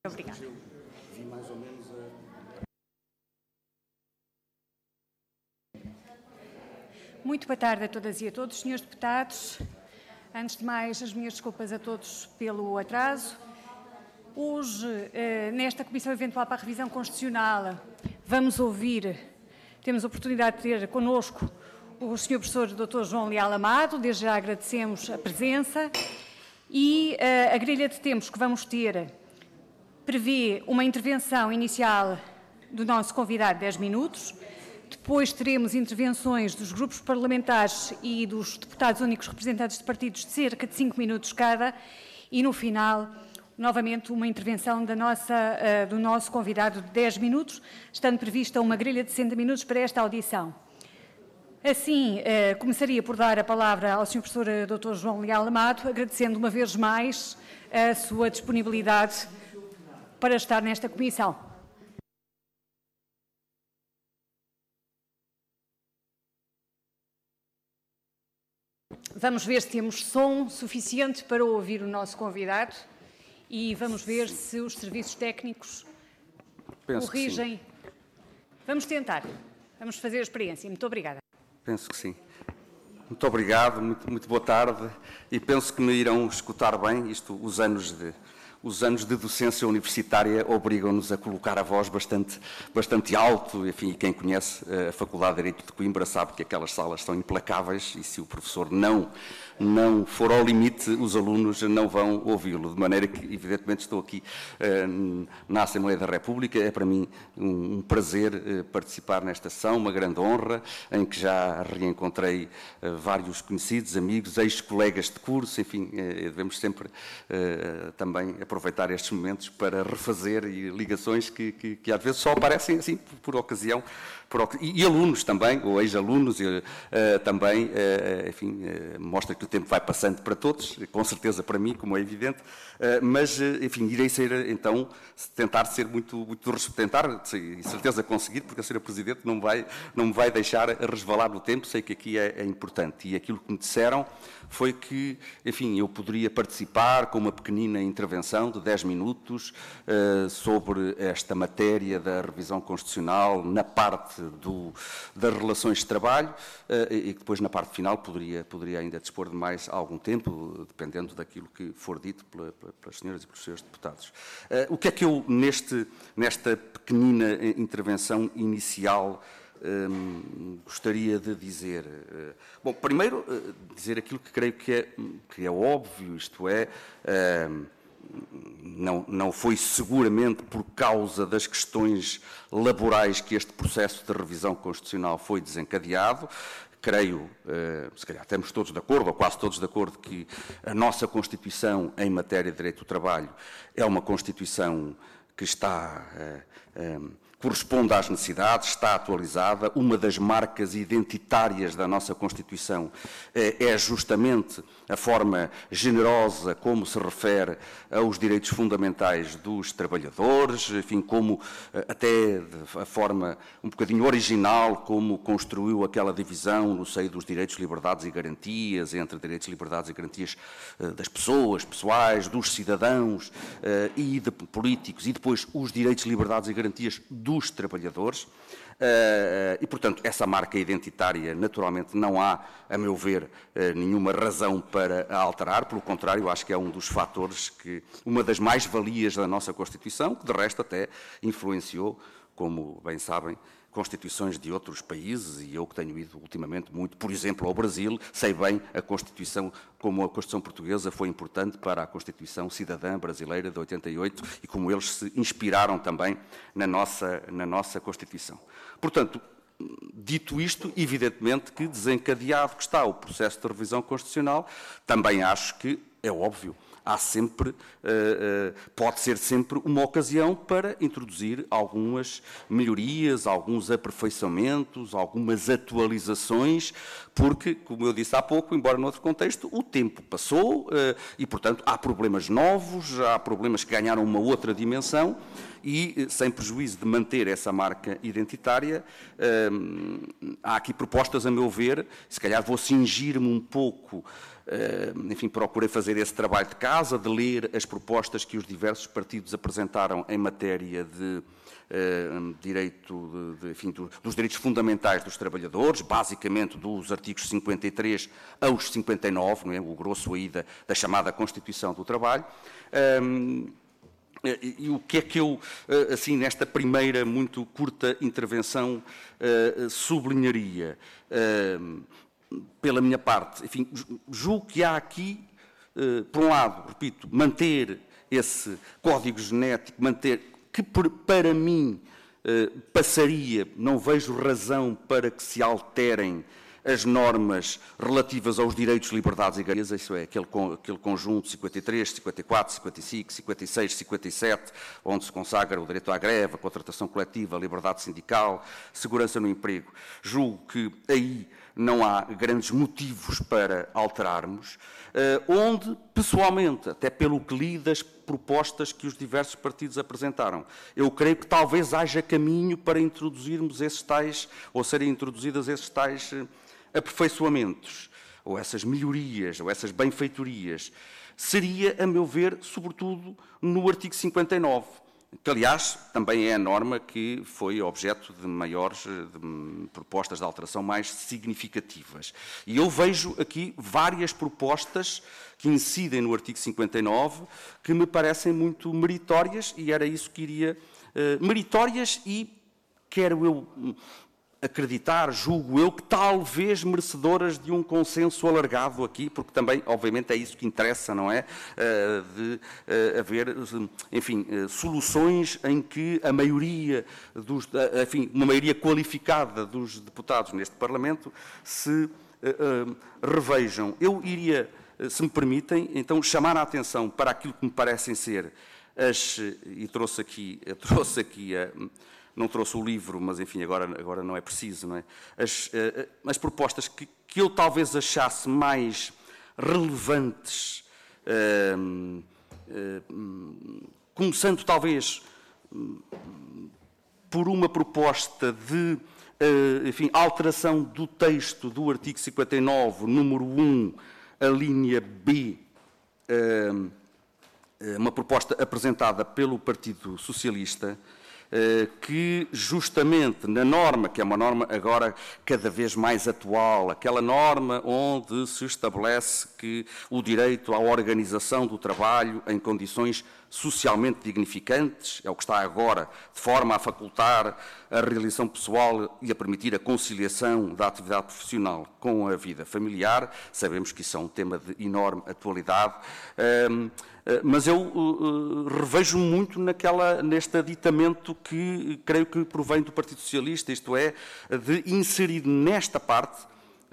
Obrigada. Vi mais ou menos Muito boa tarde a todas e a todos, senhores deputados. Antes de mais, as minhas desculpas a todos pelo atraso. Hoje, nesta Comissão Eventual para a Revisão Constitucional, temos a oportunidade de ter connosco o Sr. Professor Dr. João Leal Amado. Desde já agradecemos a presença e a grelha de tempos que vamos ter prevê uma intervenção inicial do nosso convidado de 10 minutos, depois teremos intervenções dos grupos parlamentares e dos deputados únicos representantes de partidos de cerca de 5 minutos cada e, no final, novamente uma intervenção do nosso convidado de 10 minutos, estando prevista uma grelha de 60 minutos para esta audição. Assim, começaria por dar a palavra ao Sr. Professor Dr. João Leal Amado, agradecendo uma vez mais a sua disponibilidade para estar nesta comissão. Vamos ver se temos som suficiente para ouvir o nosso convidado e vamos ver se os serviços técnicos corrigem. Vamos tentar. Vamos fazer a experiência. Muito obrigada. Penso que sim. Muito obrigado, muito boa tarde, e penso que me irão escutar bem. Os anos de docência universitária obrigam-nos a colocar a voz bastante alto. Enfim, e quem conhece a Faculdade de Direito de Coimbra sabe que aquelas salas são implacáveis e se o professor não for ao limite, os alunos não vão ouvi-lo. De maneira que, evidentemente, estou aqui na Assembleia da República. É para mim um prazer participar nesta sessão, uma grande honra, em que já reencontrei vários conhecidos, amigos, ex-colegas de curso. Enfim, devemos sempre também aproveitar estes momentos para refazer ligações que às vezes só aparecem assim por ocasião. E alunos também, ou ex-alunos também, enfim, mostra que o tempo vai passando para todos, com certeza para mim, como é evidente, mas, enfim, irei então tentar ser tentar, e certeza conseguir, porque a Sra. Presidente não me vai deixar resvalar no tempo. Sei que aqui é importante, e aquilo que me disseram foi que, enfim, eu poderia participar com uma pequenina intervenção de 10 minutos sobre esta matéria da revisão constitucional na parte das relações de trabalho e que depois na parte final poderia ainda dispor de mais algum tempo, dependendo daquilo que for dito pelas senhoras e pelos senhores deputados. O que é que eu, nesta pequenina intervenção inicial, gostaria de dizer? Bom, primeiro, dizer aquilo que creio que é óbvio, isto é, não foi seguramente por causa das questões laborais que este processo de revisão constitucional foi desencadeado. Creio, se calhar estamos todos de acordo, ou quase todos de acordo, que a nossa Constituição em matéria de direito do trabalho é uma Constituição que corresponde às necessidades, está atualizada. Uma das marcas identitárias da nossa Constituição é justamente a forma generosa como se refere aos direitos fundamentais dos trabalhadores, enfim, como até a forma um bocadinho original como construiu aquela divisão no seio dos direitos, liberdades e garantias, entre direitos, liberdades e garantias das pessoas, pessoais, dos cidadãos e de políticos, e depois os direitos, liberdades e garantias dos trabalhadores. E, portanto, essa marca identitária, naturalmente, não há, a meu ver, nenhuma razão para a alterar. Pelo contrário, acho que é um dos fatores uma das mais-valias da nossa Constituição, que de resto até influenciou, como bem sabem, constituições de outros países, e eu que tenho ido ultimamente muito, por exemplo, ao Brasil, sei bem a Constituição, como a Constituição portuguesa foi importante para a Constituição cidadã brasileira de 88 e como eles se inspiraram também na nossa Constituição. Portanto, dito isto, evidentemente que desencadeado que está o processo de revisão constitucional, também acho que é óbvio, pode ser sempre uma ocasião para introduzir algumas melhorias, alguns aperfeiçoamentos, algumas atualizações, porque, como eu disse há pouco, embora noutro contexto, o tempo passou e, portanto, há problemas novos, há problemas que ganharam uma outra dimensão e, sem prejuízo de manter essa marca identitária, há aqui propostas, a meu ver, se calhar vou cingir-me um pouco enfim, procurei fazer esse trabalho de casa, de ler as propostas que os diversos partidos apresentaram em matéria de direito, enfim, dos direitos fundamentais dos trabalhadores, basicamente dos artigos 53 aos 59, não é? O grosso aí da chamada Constituição do Trabalho. E o que é que eu, assim, nesta primeira muito curta intervenção, sublinharia? Pela minha parte, enfim, julgo que há aqui, por um lado, repito, manter esse código genético, manter, que para mim passaria, não vejo razão para que se alterem as normas relativas aos direitos, liberdades e garantias, isso é, aquele conjunto 53, 54, 55, 56, 57, onde se consagra o direito à greve, a contratação coletiva, a liberdade sindical, segurança no emprego. Julgo que aí não há grandes motivos para alterarmos, onde, pessoalmente, até pelo que li das propostas que os diversos partidos apresentaram, eu creio que talvez haja caminho para introduzirmos esses tais, ou serem introduzidas esses tais aperfeiçoamentos, ou essas melhorias, ou essas benfeitorias. Seria, a meu ver, sobretudo no artigo 59, que, aliás, também é a norma que foi objeto de maiores propostas de alteração mais significativas. E eu vejo aqui várias propostas que incidem no artigo 59 que me parecem muito meritórias, e era isso que iria... meritórias e, quero eu acreditar, julgo eu, que talvez merecedoras de um consenso alargado aqui, porque também, obviamente, é isso que interessa, não é? De haver, enfim, soluções em que a maioria enfim, uma maioria qualificada dos deputados neste Parlamento se revejam. Eu iria, se me permitem, então, chamar a atenção para aquilo que me parecem ser e trouxe aqui não trouxe o livro, mas, enfim, agora não é preciso, não é? As propostas que eu talvez achasse mais relevantes, começando talvez por uma proposta de, enfim, alteração do texto do artigo 59, número 1, a linha B, uma proposta apresentada pelo Partido Socialista, que justamente na norma, que é uma norma agora cada vez mais atual, aquela norma onde se estabelece que o direito à organização do trabalho em condições socialmente dignificantes, é o que está agora, de forma a facultar a realização pessoal e a permitir a conciliação da atividade profissional com a vida familiar. Sabemos que isso é um tema de enorme atualidade, mas eu revejo muito neste aditamento que creio que provém do Partido Socialista, isto é, de inserir nesta parte,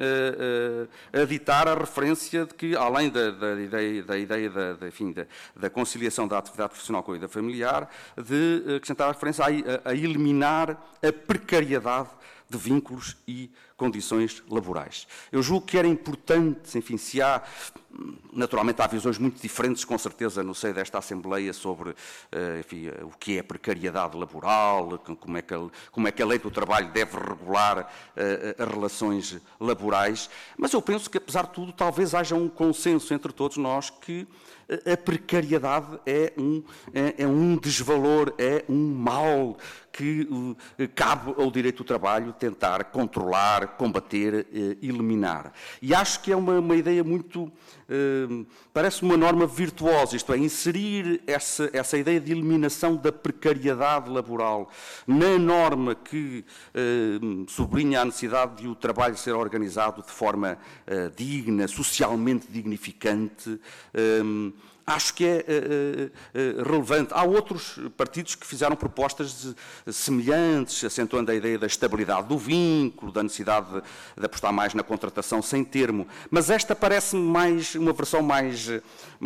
aditar a referência de que, além da ideia da conciliação da atividade profissional com a vida familiar, de acrescentar a referência a eliminar a precariedade de vínculos e condições laborais. Eu julgo que era importante, enfim, se há, naturalmente há visões muito diferentes, com certeza, no seio desta Assembleia sobre, enfim, o que é a precariedade laboral, como é que a lei do trabalho deve regular as relações laborais, mas eu penso que, apesar de tudo, talvez haja um consenso entre todos nós que a precariedade é um desvalor, é um mal que cabe ao direito do trabalho tentar controlar, combater, eliminar. E acho que é uma ideia muito... parece uma norma virtuosa, isto é, inserir essa ideia de eliminação da precariedade laboral na norma que sublinha a necessidade de o trabalho ser organizado de forma digna, socialmente dignificante. Acho que é relevante. Há outros partidos que fizeram propostas semelhantes, acentuando a ideia da estabilidade do vínculo, da necessidade de apostar mais na contratação sem termo. Mas esta parece-me mais uma versão mais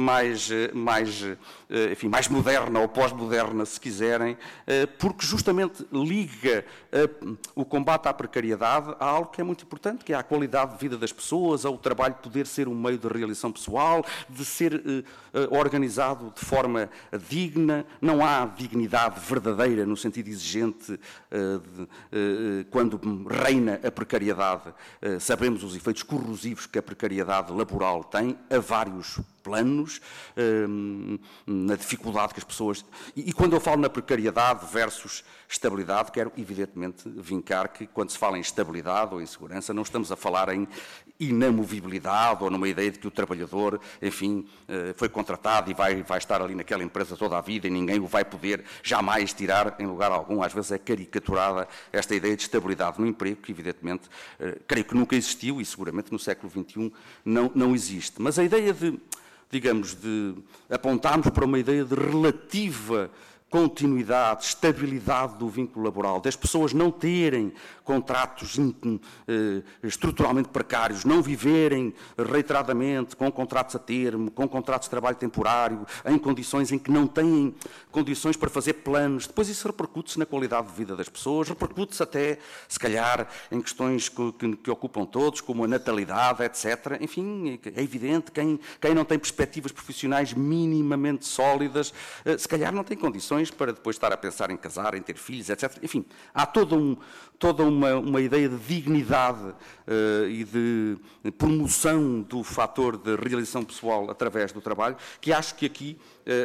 moderna ou pós-moderna, se quiserem, porque justamente liga o combate à precariedade a algo que é muito importante, que é a qualidade de vida das pessoas, ao trabalho poder ser um meio de realização pessoal, de ser organizado de forma digna, não há dignidade verdadeira no sentido exigente quando reina a precariedade. Sabemos os efeitos corrosivos que a precariedade laboral tem a vários planos, na dificuldade que as pessoas... E quando eu falo na precariedade versus estabilidade, quero evidentemente vincar que quando se fala em estabilidade ou em segurança, não estamos a falar em inamovibilidade ou numa ideia de que o trabalhador, enfim, foi contratado e vai estar ali naquela empresa toda a vida e ninguém o vai poder jamais tirar em lugar algum. Às vezes é caricaturada esta ideia de estabilidade no emprego, que evidentemente, creio que nunca existiu e seguramente no século XXI não existe. Mas a ideia de, digamos, de apontarmos para uma ideia de relativa continuidade, estabilidade do vínculo laboral, das pessoas não terem contratos estruturalmente precários, não viverem reiteradamente com contratos a termo, com contratos de trabalho temporário, em condições em que não têm condições para fazer planos. Depois isso repercute-se na qualidade de vida das pessoas, repercute-se até, se calhar, em questões que ocupam todos, como a natalidade, etc. Enfim, é evidente, quem não tem perspectivas profissionais minimamente sólidas, se calhar não tem condições para depois estar a pensar em casar, em ter filhos, etc. Enfim, há toda uma ideia de dignidade e de promoção do fator de realização pessoal através do trabalho, que acho que aqui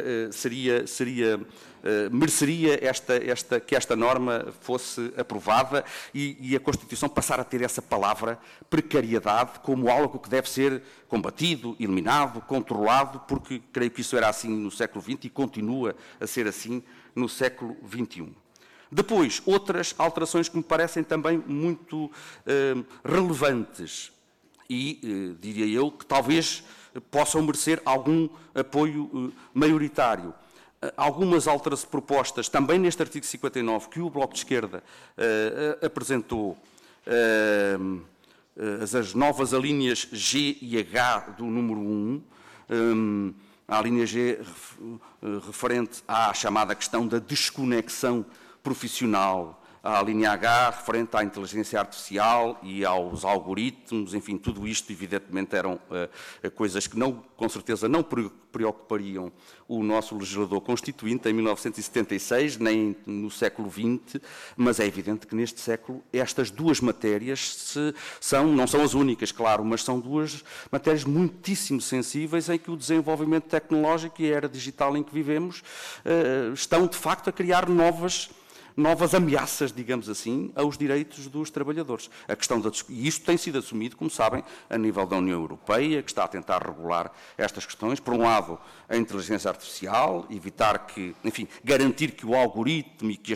mereceria que esta norma fosse aprovada e a Constituição passar a ter essa palavra precariedade como algo que deve ser combatido, eliminado, controlado, porque creio que isso era assim no século XX e continua a ser assim no século XXI. Depois, outras alterações que me parecem também muito relevantes e, diria eu, que talvez possam merecer algum apoio maioritário. Algumas propostas, também neste artigo 59, que o Bloco de Esquerda apresentou, as novas alíneas G e H do número 1, a linha G referente à chamada questão da desconexão profissional, à linha H referente à inteligência artificial e aos algoritmos, enfim, tudo isto evidentemente eram coisas que com certeza não preocupariam o nosso legislador constituinte em 1976, nem no século XX, mas é evidente que neste século estas duas matérias não são as únicas, claro, mas são duas matérias muitíssimo sensíveis em que o desenvolvimento tecnológico e a era digital em que vivemos estão de facto a criar novas ameaças, digamos assim, aos direitos dos trabalhadores. E isto tem sido assumido, como sabem, a nível da União Europeia, que está a tentar regular estas questões. Por um lado, a inteligência artificial, evitar que, enfim, garantir que o algoritmo e que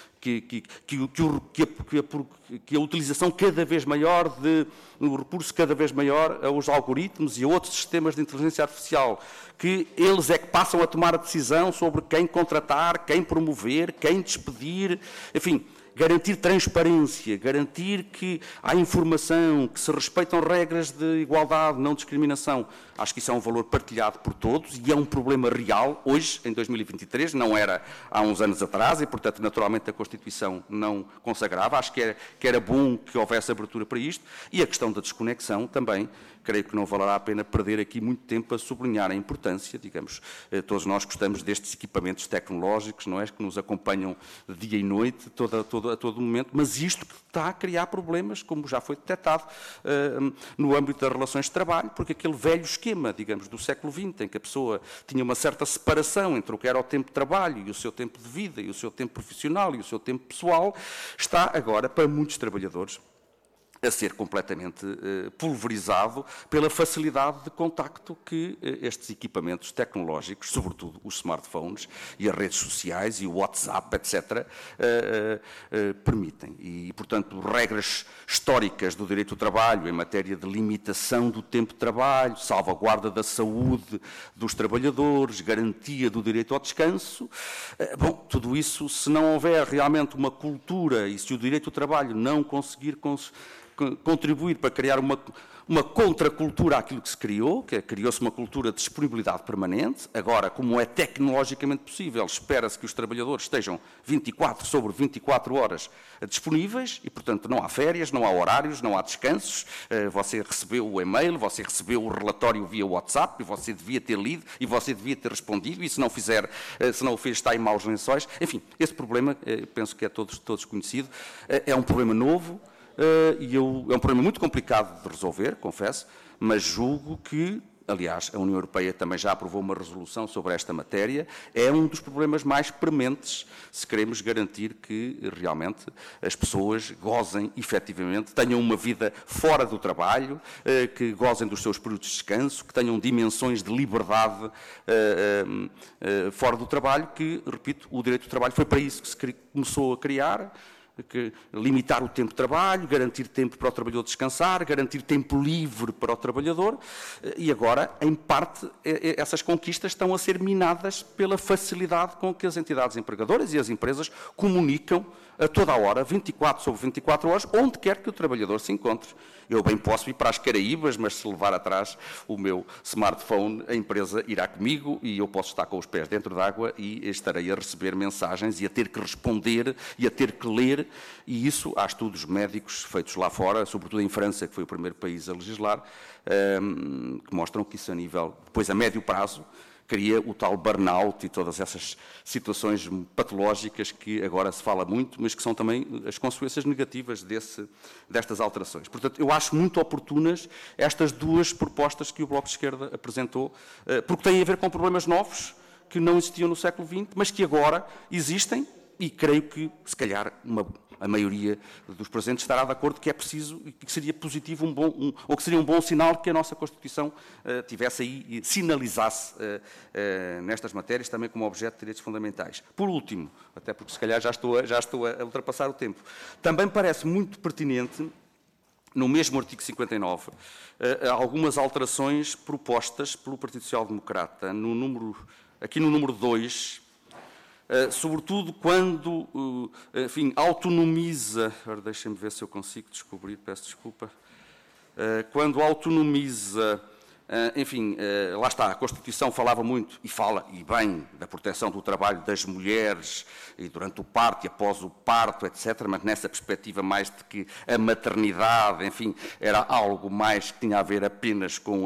a utilização cada vez maior o recurso cada vez maior aos algoritmos e a outros sistemas de inteligência artificial, que eles é que passam a tomar a decisão sobre quem contratar, quem promover, quem despedir, enfim, garantir transparência, garantir que há informação, que se respeitam regras de igualdade, não discriminação. Acho que isso é um valor partilhado por todos e é um problema real, hoje, em 2023, não era há uns anos atrás e, portanto, naturalmente a Constituição não consagrava. Acho que era bom que houvesse abertura para isto. E a questão da desconexão também, creio que não valerá a pena perder aqui muito tempo a sublinhar a importância, digamos, todos nós gostamos destes equipamentos tecnológicos, não é, que nos acompanham dia e noite, a todo momento, mas isto que está a criar problemas, como já foi detectado no âmbito das relações de trabalho, porque aquele velho esquema, digamos, do século XX, em que a pessoa tinha uma certa separação entre o que era o tempo de trabalho e o seu tempo de vida, e o seu tempo profissional e o seu tempo pessoal, está agora, para muitos trabalhadores, a ser completamente pulverizado pela facilidade de contacto que estes equipamentos tecnológicos, sobretudo os smartphones e as redes sociais e o WhatsApp, etc., permitem. E, portanto, regras históricas do direito do trabalho em matéria de limitação do tempo de trabalho, salvaguarda da saúde dos trabalhadores, garantia do direito ao descanso, bom, tudo isso, se não houver realmente uma cultura e se o direito do trabalho não conseguir contribuir para criar uma contracultura àquilo que se criou, que criou-se uma cultura de disponibilidade permanente. Agora, como é tecnologicamente possível, espera-se que os trabalhadores estejam 24 sobre 24 horas disponíveis e, portanto, não há férias, não há horários, não há descansos. Você recebeu o e-mail, você recebeu o relatório via WhatsApp e você devia ter lido e você devia ter respondido, e se não o fez, está em maus lençóis. Enfim, esse problema, penso que é todos conhecido, é um problema novo. É um problema muito complicado de resolver, confesso, mas julgo que, aliás, a União Europeia também já aprovou uma resolução sobre esta matéria, é um dos problemas mais prementes se queremos garantir que realmente as pessoas gozem efetivamente, tenham uma vida fora do trabalho, que gozem dos seus períodos de descanso, que tenham dimensões de liberdade fora do trabalho, que, repito, o direito do trabalho foi para isso que se começou a criar. Limitar o tempo de trabalho, garantir tempo para o trabalhador descansar, garantir tempo livre para o trabalhador, e agora, em parte, essas conquistas estão a ser minadas pela facilidade com que as entidades empregadoras e as empresas comunicam a toda a hora, 24 sobre 24 horas, onde quer que o trabalhador se encontre. Eu bem posso ir para as Caraíbas, mas se levar atrás o meu smartphone, a empresa irá comigo e eu posso estar com os pés dentro d'água e estarei a receber mensagens e a ter que responder e a ter que ler, e isso, há estudos médicos feitos lá fora, sobretudo em França, que foi o primeiro país a legislar, que mostram que isso depois a médio prazo, cria o tal burnout e todas essas situações patológicas que agora se fala muito, mas que são também as consequências negativas destas alterações. Portanto, eu acho muito oportunas estas duas propostas que o Bloco de Esquerda apresentou, porque têm a ver com problemas novos que não existiam no século XX, mas que agora existem, e creio que, se calhar, a maioria dos presentes estará de acordo que é preciso e que seria positivo, ou que seria um bom sinal que a nossa Constituição tivesse aí e sinalizasse nestas matérias também como objeto de direitos fundamentais. Por último, até porque se calhar já estou a ultrapassar o tempo, também parece muito pertinente, no mesmo artigo 59, algumas alterações propostas pelo Partido Social Democrata, aqui no número 2, sobretudo quando, enfim, autonomiza, deixem-me ver se eu consigo descobrir, peço desculpa, quando autonomiza, enfim, lá está, a Constituição falava muito, e fala, e bem, da proteção do trabalho das mulheres, e durante o parto e após o parto, etc., mas nessa perspectiva mais de que a maternidade, enfim, era algo mais que tinha a ver apenas com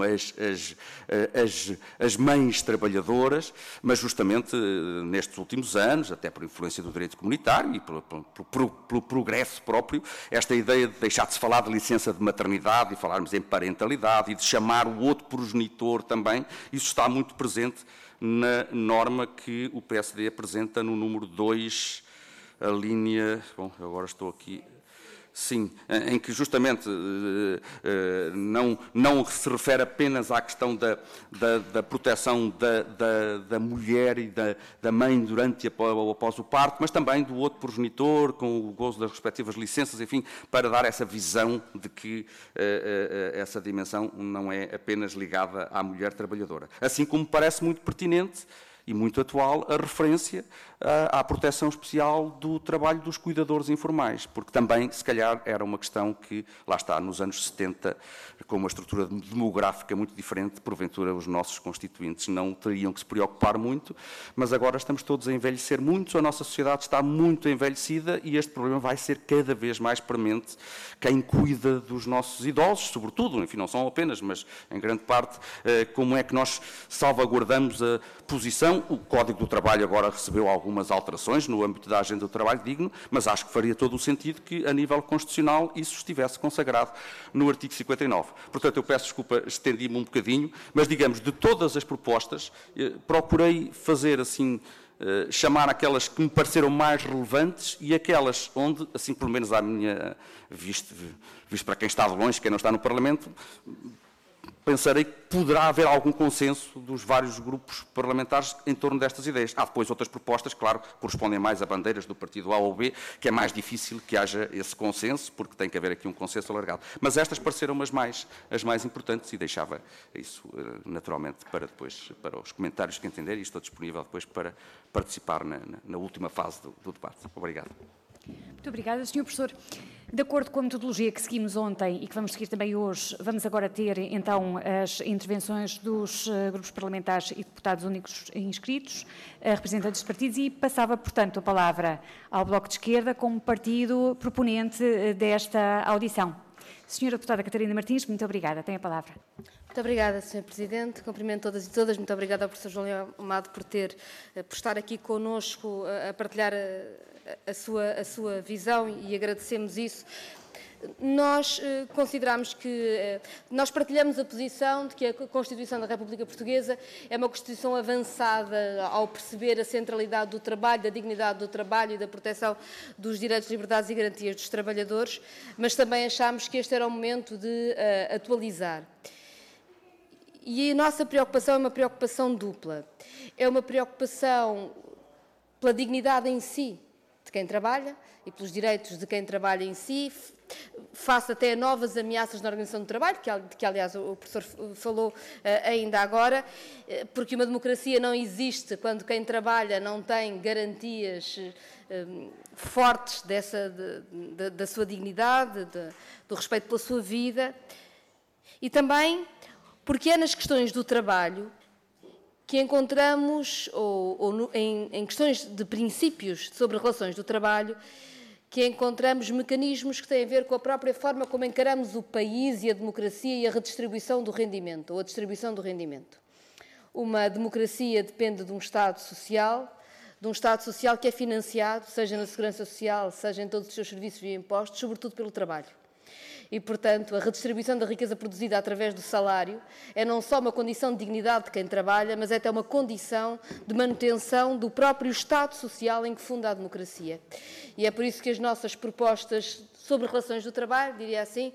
as mães trabalhadoras, mas justamente nestes últimos anos, até por influência do direito comunitário e pelo progresso próprio, esta ideia de deixar de se falar de licença de maternidade e falarmos em parentalidade e de chamar o outro progenitor também, isso está muito presente na norma que o PSD apresenta no número 2, a linha... Bom, agora estou aqui... Sim, em que justamente não se refere apenas à questão da proteção da mulher e da mãe durante ou após o parto, mas também do outro progenitor, com o gozo das respectivas licenças, enfim, para dar essa visão de que essa dimensão não é apenas ligada à mulher trabalhadora. Assim como parece muito pertinente e muito atual a referência à proteção especial do trabalho dos cuidadores informais, porque também, se calhar, era uma questão que, lá está, nos anos 70, com uma estrutura demográfica muito diferente, porventura os nossos constituintes não teriam que se preocupar muito, mas agora estamos todos a envelhecer muito, a nossa sociedade está muito envelhecida e este problema vai ser cada vez mais premente. Quem cuida dos nossos idosos, sobretudo, enfim, não são apenas, mas em grande parte, como é que nós salvaguardamos a posição? O Código do Trabalho agora recebeu algumas alterações no âmbito da agenda do trabalho digno, mas acho que faria todo o sentido que, a nível constitucional, isso estivesse consagrado no artigo 59. Portanto, eu peço desculpa, estendi-me um bocadinho, mas, digamos, de todas as propostas, procurei fazer, assim, chamar aquelas que me pareceram mais relevantes e aquelas onde, assim, pelo menos à minha visto para quem está de longe, quem não está no Parlamento, pensarei que poderá haver algum consenso dos vários grupos parlamentares em torno destas ideias. Há depois outras propostas, claro, que correspondem mais a bandeiras do partido A ou B, que é mais difícil que haja esse consenso, porque tem que haver aqui um consenso alargado. Mas estas pareceram as mais importantes e deixava isso naturalmente para depois, para os comentários que entender, e estou disponível depois para participar na última fase do debate. Obrigado. Muito obrigada, Sr. Professor. De acordo com a metodologia que seguimos ontem e que vamos seguir também hoje, vamos agora ter então as intervenções dos grupos parlamentares e deputados únicos inscritos, representantes dos partidos, e passava, portanto, a palavra ao Bloco de Esquerda como partido proponente desta audição. Senhora Deputada Catarina Martins, muito obrigada. Tem a palavra. Muito obrigada, Sr. Presidente. Cumprimento todas e todas. Muito obrigada ao professor João Leal Amado por estar aqui connosco a partilhar a sua visão, e agradecemos isso. Nós consideramos que nós partilhamos a posição de que a Constituição da República Portuguesa é uma Constituição avançada ao perceber a centralidade do trabalho, da dignidade do trabalho e da proteção dos direitos, liberdades e garantias dos trabalhadores, mas também achamos que este era o momento de atualizar. E a nossa preocupação é uma preocupação dupla. É uma preocupação pela dignidade em si de quem trabalha e pelos direitos de quem trabalha em si, face até a novas ameaças na organização do trabalho, que aliás o professor falou ainda agora, porque uma democracia não existe quando quem trabalha não tem garantias fortes da sua dignidade, do respeito pela sua vida, e também porque é nas questões do trabalho que encontramos, em questões de princípios sobre relações do trabalho, que encontramos mecanismos que têm a ver com a própria forma como encaramos o país e a democracia e a redistribuição do rendimento, ou a distribuição do rendimento. Uma democracia depende de um Estado social que é financiado, seja na segurança social, seja em todos os seus serviços e impostos, sobretudo pelo trabalho. E, portanto, a redistribuição da riqueza produzida através do salário é não só uma condição de dignidade de quem trabalha, mas é até uma condição de manutenção do próprio Estado social em que funda a democracia. E é por isso que as nossas propostas sobre relações do trabalho, diria assim,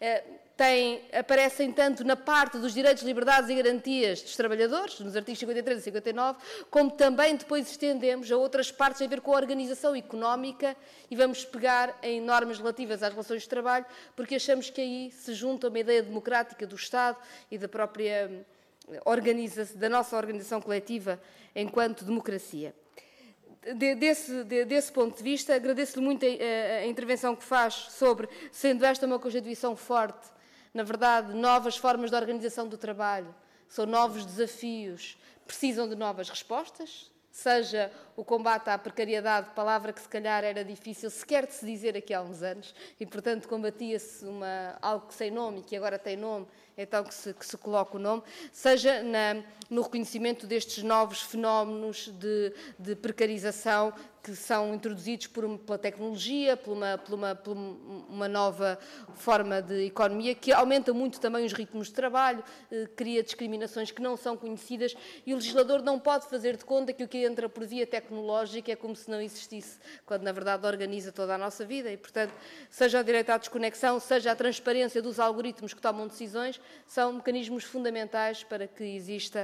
aparecem tanto na parte dos direitos, liberdades e garantias dos trabalhadores, nos artigos 53 e 59, como também depois estendemos a outras partes a ver com a organização económica, e vamos pegar em normas relativas às relações de trabalho, porque achamos que aí se junta uma ideia democrática do Estado e da própria da nossa organização coletiva enquanto democracia. Desse ponto de vista, agradeço-lhe muito a intervenção que faz sobre, sendo esta uma Constituição forte, na verdade, novas formas de organização do trabalho, são novos desafios, precisam de novas respostas, seja o combate à precariedade, palavra que se calhar era difícil sequer de se dizer aqui há uns anos, e portanto combatia-se algo que sem nome e que agora tem nome, então que se coloca o nome, seja no reconhecimento destes novos fenómenos de precarização que são introduzidos pela tecnologia, por uma nova forma de economia, que aumenta muito também os ritmos de trabalho, cria discriminações que não são conhecidas, e o legislador não pode fazer de conta que o que entra por via tecnológica é como se não existisse, quando na verdade organiza toda a nossa vida, e portanto, seja o direito à desconexão, seja a transparência dos algoritmos que tomam decisões, são mecanismos fundamentais para que exista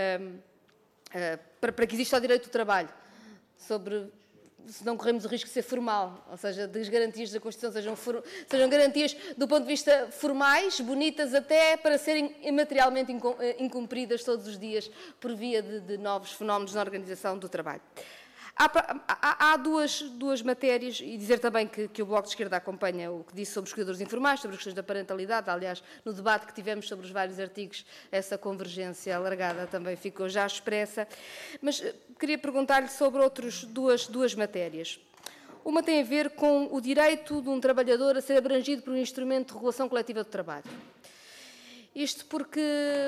o direito do trabalho, se não corremos o risco de ser formal, ou seja, das garantias da Constituição sejam garantias do ponto de vista formais, bonitas até para serem materialmente incumpridas todos os dias por via de novos fenómenos na organização do trabalho. Há duas matérias, e dizer também que o Bloco de Esquerda acompanha o que disse sobre os cuidadores informais, sobre as questões da parentalidade. Aliás, no debate que tivemos sobre os vários artigos, essa convergência alargada também ficou já expressa. Mas queria perguntar-lhe sobre duas matérias. Uma tem a ver com o direito de um trabalhador a ser abrangido por um instrumento de regulação coletiva do trabalho. Isto porque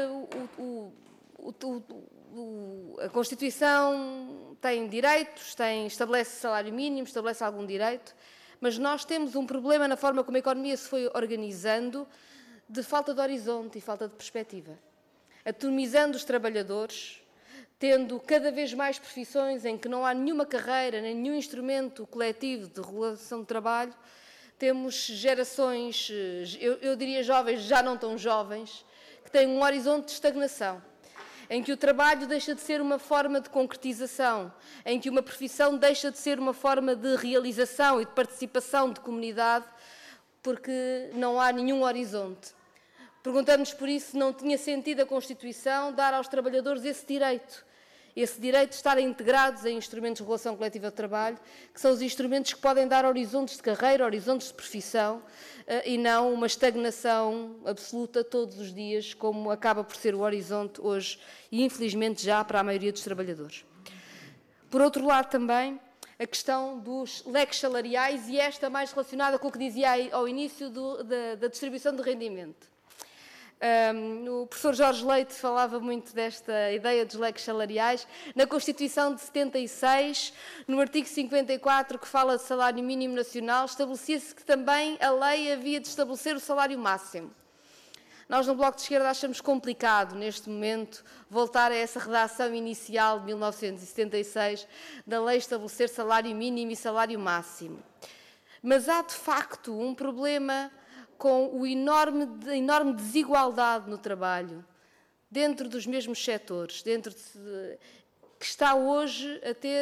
a Constituição tem direitos, estabelece salário mínimo, estabelece algum direito, mas nós temos um problema na forma como a economia se foi organizando, de falta de horizonte e falta de perspectiva. Atomizando os trabalhadores, tendo cada vez mais profissões em que não há nenhuma carreira, nem nenhum instrumento coletivo de regulação do trabalho, temos gerações, eu diria jovens, já não tão jovens, que têm um horizonte de estagnação, em que o trabalho deixa de ser uma forma de concretização, em que uma profissão deixa de ser uma forma de realização e de participação de comunidade, porque não há nenhum horizonte. Perguntamos por isso se não tinha sentido a Constituição dar aos trabalhadores esse direito, esse direito de estarem integrados em instrumentos de regulação coletiva de trabalho, que são os instrumentos que podem dar horizontes de carreira, horizontes de profissão, e não uma estagnação absoluta todos os dias, como acaba por ser o horizonte hoje, e infelizmente já para a maioria dos trabalhadores. Por outro lado também, a questão dos leques salariais, e esta mais relacionada com o que dizia ao início da distribuição de rendimento. O professor Jorge Leite falava muito desta ideia dos leques salariais. Na Constituição de 76, no artigo 54, que fala de salário mínimo nacional, estabelecia-se que também a lei havia de estabelecer o salário máximo. Nós, no Bloco de Esquerda, achamos complicado, neste momento, voltar a essa redação inicial de 1976 da lei estabelecer salário mínimo e salário máximo. Mas há, de facto, um problema com a enorme desigualdade no trabalho, dentro dos mesmos setores, que está hoje a ter...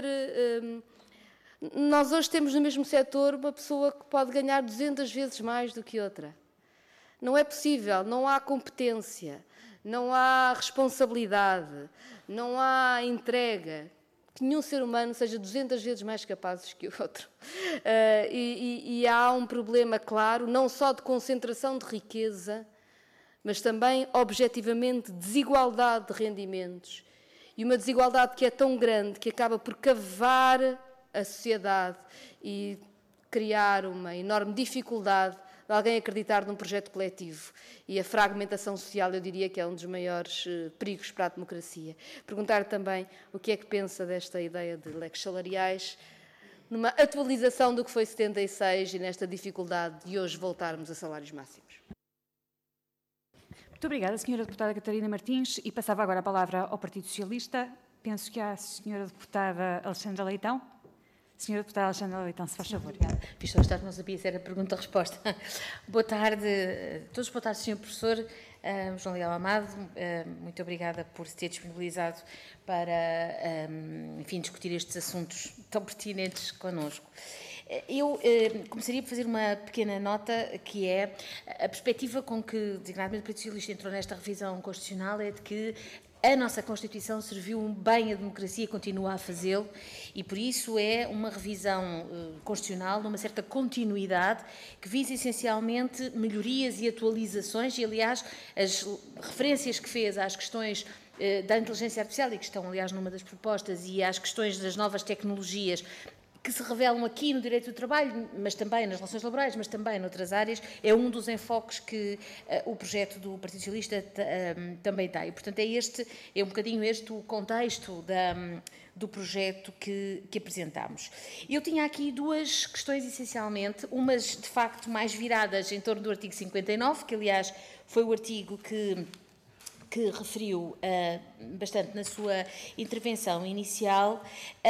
Nós hoje temos no mesmo setor uma pessoa que pode ganhar 200 vezes mais do que outra. Não é possível, não há competência, não há responsabilidade, não há entrega, que nenhum ser humano seja 200 vezes mais capaz que o outro. E há um problema claro, não só de concentração de riqueza, mas também, objetivamente, desigualdade de rendimentos. E uma desigualdade que é tão grande que acaba por cavar a sociedade e criar uma enorme dificuldade de alguém acreditar num projeto coletivo. E a fragmentação social, eu diria que é um dos maiores perigos para a democracia. Perguntar também o que é que pensa desta ideia de leques salariais, numa atualização do que foi 76 e nesta dificuldade de hoje voltarmos a salários máximos. Muito obrigada, Sra. Deputada Catarina Martins. E passava agora a palavra ao Partido Socialista. Penso que há a Sra. Deputada Alexandra Leitão. Sra. Deputada Alexandra Leitão, se faz favor. Visto hoje tarde, não sabia se era pergunta-resposta. Boa tarde a todos. Boa tarde, Sr. Professor João Leal Amado. Muito obrigada por se ter disponibilizado para, enfim, discutir estes assuntos tão pertinentes connosco. Eu começaria por fazer uma pequena nota, que é a perspectiva com que, designadamente, o Partido Socialista entrou nesta revisão constitucional, é de que a nossa Constituição serviu bem à democracia e continua a fazê-lo, e por isso é uma revisão constitucional numa certa continuidade que visa essencialmente melhorias e atualizações, e aliás as referências que fez às questões da inteligência artificial, e que estão aliás numa das propostas, e às questões das novas tecnologias, que se revelam aqui no direito do trabalho, mas também nas relações laborais, mas também noutras áreas, é um dos enfoques que o projeto do Partido Socialista também tem. E, portanto, é um bocadinho este o contexto do projeto que apresentámos. Eu tinha aqui duas questões, essencialmente, umas, de facto, mais viradas em torno do artigo 59, que, aliás, foi o artigo que referiu bastante na sua intervenção inicial,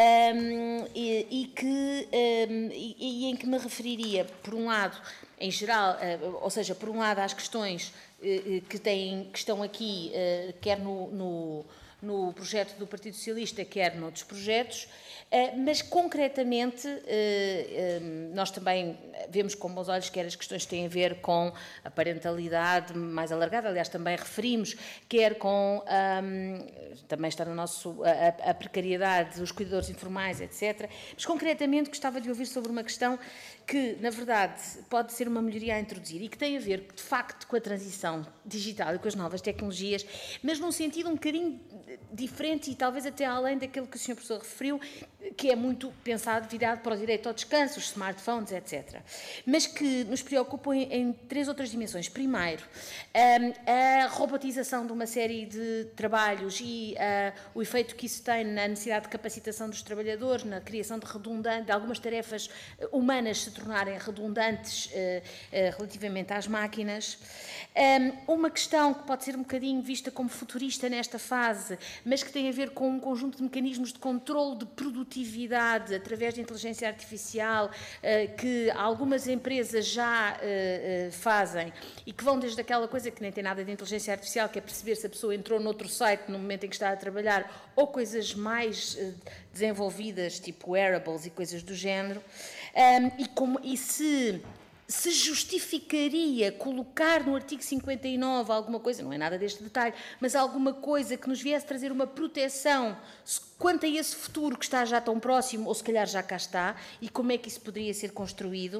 e em que me referiria, por um lado, em geral, ou seja, por um lado, às questões que estão aqui, quer no projeto do Partido Socialista, quer noutros projetos, mas concretamente nós também vemos com bons olhos quer as questões que têm a ver com a parentalidade mais alargada, aliás também referimos, quer com também está no nosso a precariedade, os cuidadores informais, etc. Mas concretamente gostava de ouvir sobre uma questão que, na verdade, pode ser uma melhoria a introduzir e que tem a ver, de facto, com a transição digital e com as novas tecnologias, mas num sentido um bocadinho diferente e talvez até além daquilo que o Sr. Professor referiu, que é muito pensado, virado para o direito ao descanso, os smartphones, etc. Mas que nos preocupam em três outras dimensões. Primeiro, a robotização de uma série de trabalhos e o efeito que isso tem na necessidade de capacitação dos trabalhadores, na criação de algumas tarefas humanas se tornarem redundantes relativamente às máquinas. Uma questão que pode ser um bocadinho vista como futurista nesta fase, mas que tem a ver com um conjunto de mecanismos de controle de produtividade através de inteligência artificial, que algumas empresas já fazem e que vão desde aquela coisa que nem tem nada de inteligência artificial, que é perceber se a pessoa entrou noutro site no momento em que está a trabalhar, ou coisas mais desenvolvidas, tipo wearables e coisas do género, e se justificaria colocar no artigo 59 alguma coisa, não é nada deste detalhe, mas alguma coisa que nos viesse trazer uma proteção quanto a esse futuro que está já tão próximo, ou se calhar já cá está, e como é que isso poderia ser construído.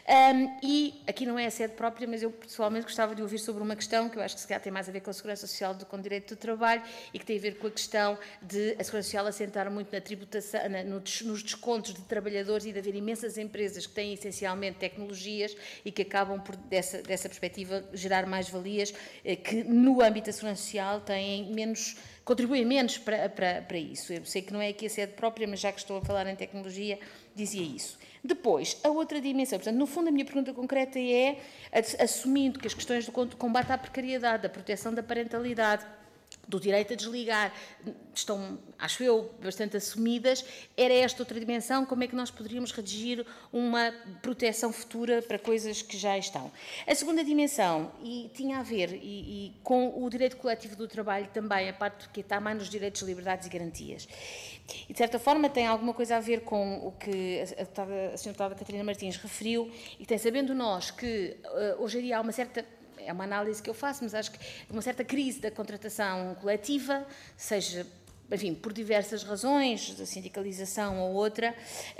E aqui não é a sede própria, mas eu pessoalmente gostava de ouvir sobre uma questão que eu acho que se calhar tem mais a ver com a Segurança Social do que com o direito do trabalho e que tem a ver com a questão de a Segurança Social assentar muito na tributação, nos descontos de trabalhadores e de haver imensas empresas que têm essencialmente tecnologias e que acabam por, dessa perspectiva, gerar mais-valias que no âmbito da Segurança Social têm menos, contribuem menos para isso. Eu sei que não é aqui a sede própria, mas já que estou a falar em tecnologia, dizia isso. Depois, a outra dimensão, portanto, no fundo a minha pergunta concreta é, assumindo que as questões do combate à precariedade, da proteção da parentalidade, do direito a desligar, estão, acho eu, bastante assumidas, era esta outra dimensão, como é que nós poderíamos redigir uma proteção futura para coisas que já estão. A segunda dimensão, e tinha a ver e com o direito coletivo do trabalho também, a parte que está mais nos direitos, liberdades e garantias. E, de certa forma, tem alguma coisa a ver com o que a senhora deputada Catarina Martins referiu, e tem, sabendo nós que hoje em dia há uma certa... É uma análise que eu faço, mas acho que uma certa crise da contratação coletiva, seja, enfim, por diversas razões, da sindicalização ou outra,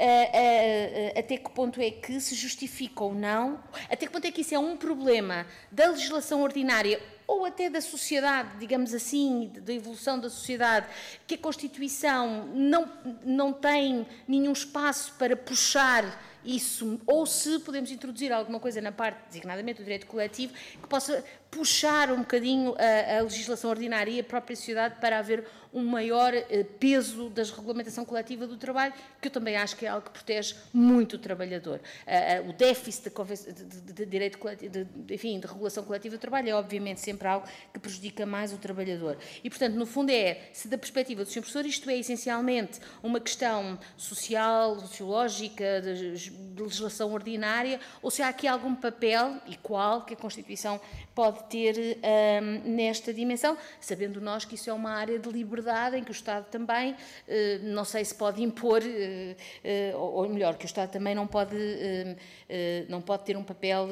até que ponto é que se justifica ou não, até que ponto é que isso é um problema da legislação ordinária ou até da sociedade, digamos assim, da evolução da sociedade, que a Constituição não tem nenhum espaço para puxar isso, ou se podemos introduzir alguma coisa na parte, designadamente, do direito coletivo, que possa puxar um bocadinho a legislação ordinária e a própria sociedade para haver um maior peso da regulamentação coletiva do trabalho, que eu também acho que é algo que protege muito o trabalhador. O déficit de direito coletivo, enfim, de regulação coletiva do trabalho é obviamente sempre algo que prejudica mais o trabalhador. E, portanto, no fundo se da perspectiva do Sr. Professor isto é essencialmente uma questão social, sociológica, de legislação ordinária, ou se há aqui algum papel, e qual, que a Constituição pode ter nesta dimensão, sabendo nós que isso é uma área de liberdade em que o Estado também, não sei se pode impor, ou melhor, que o Estado também não pode ter um papel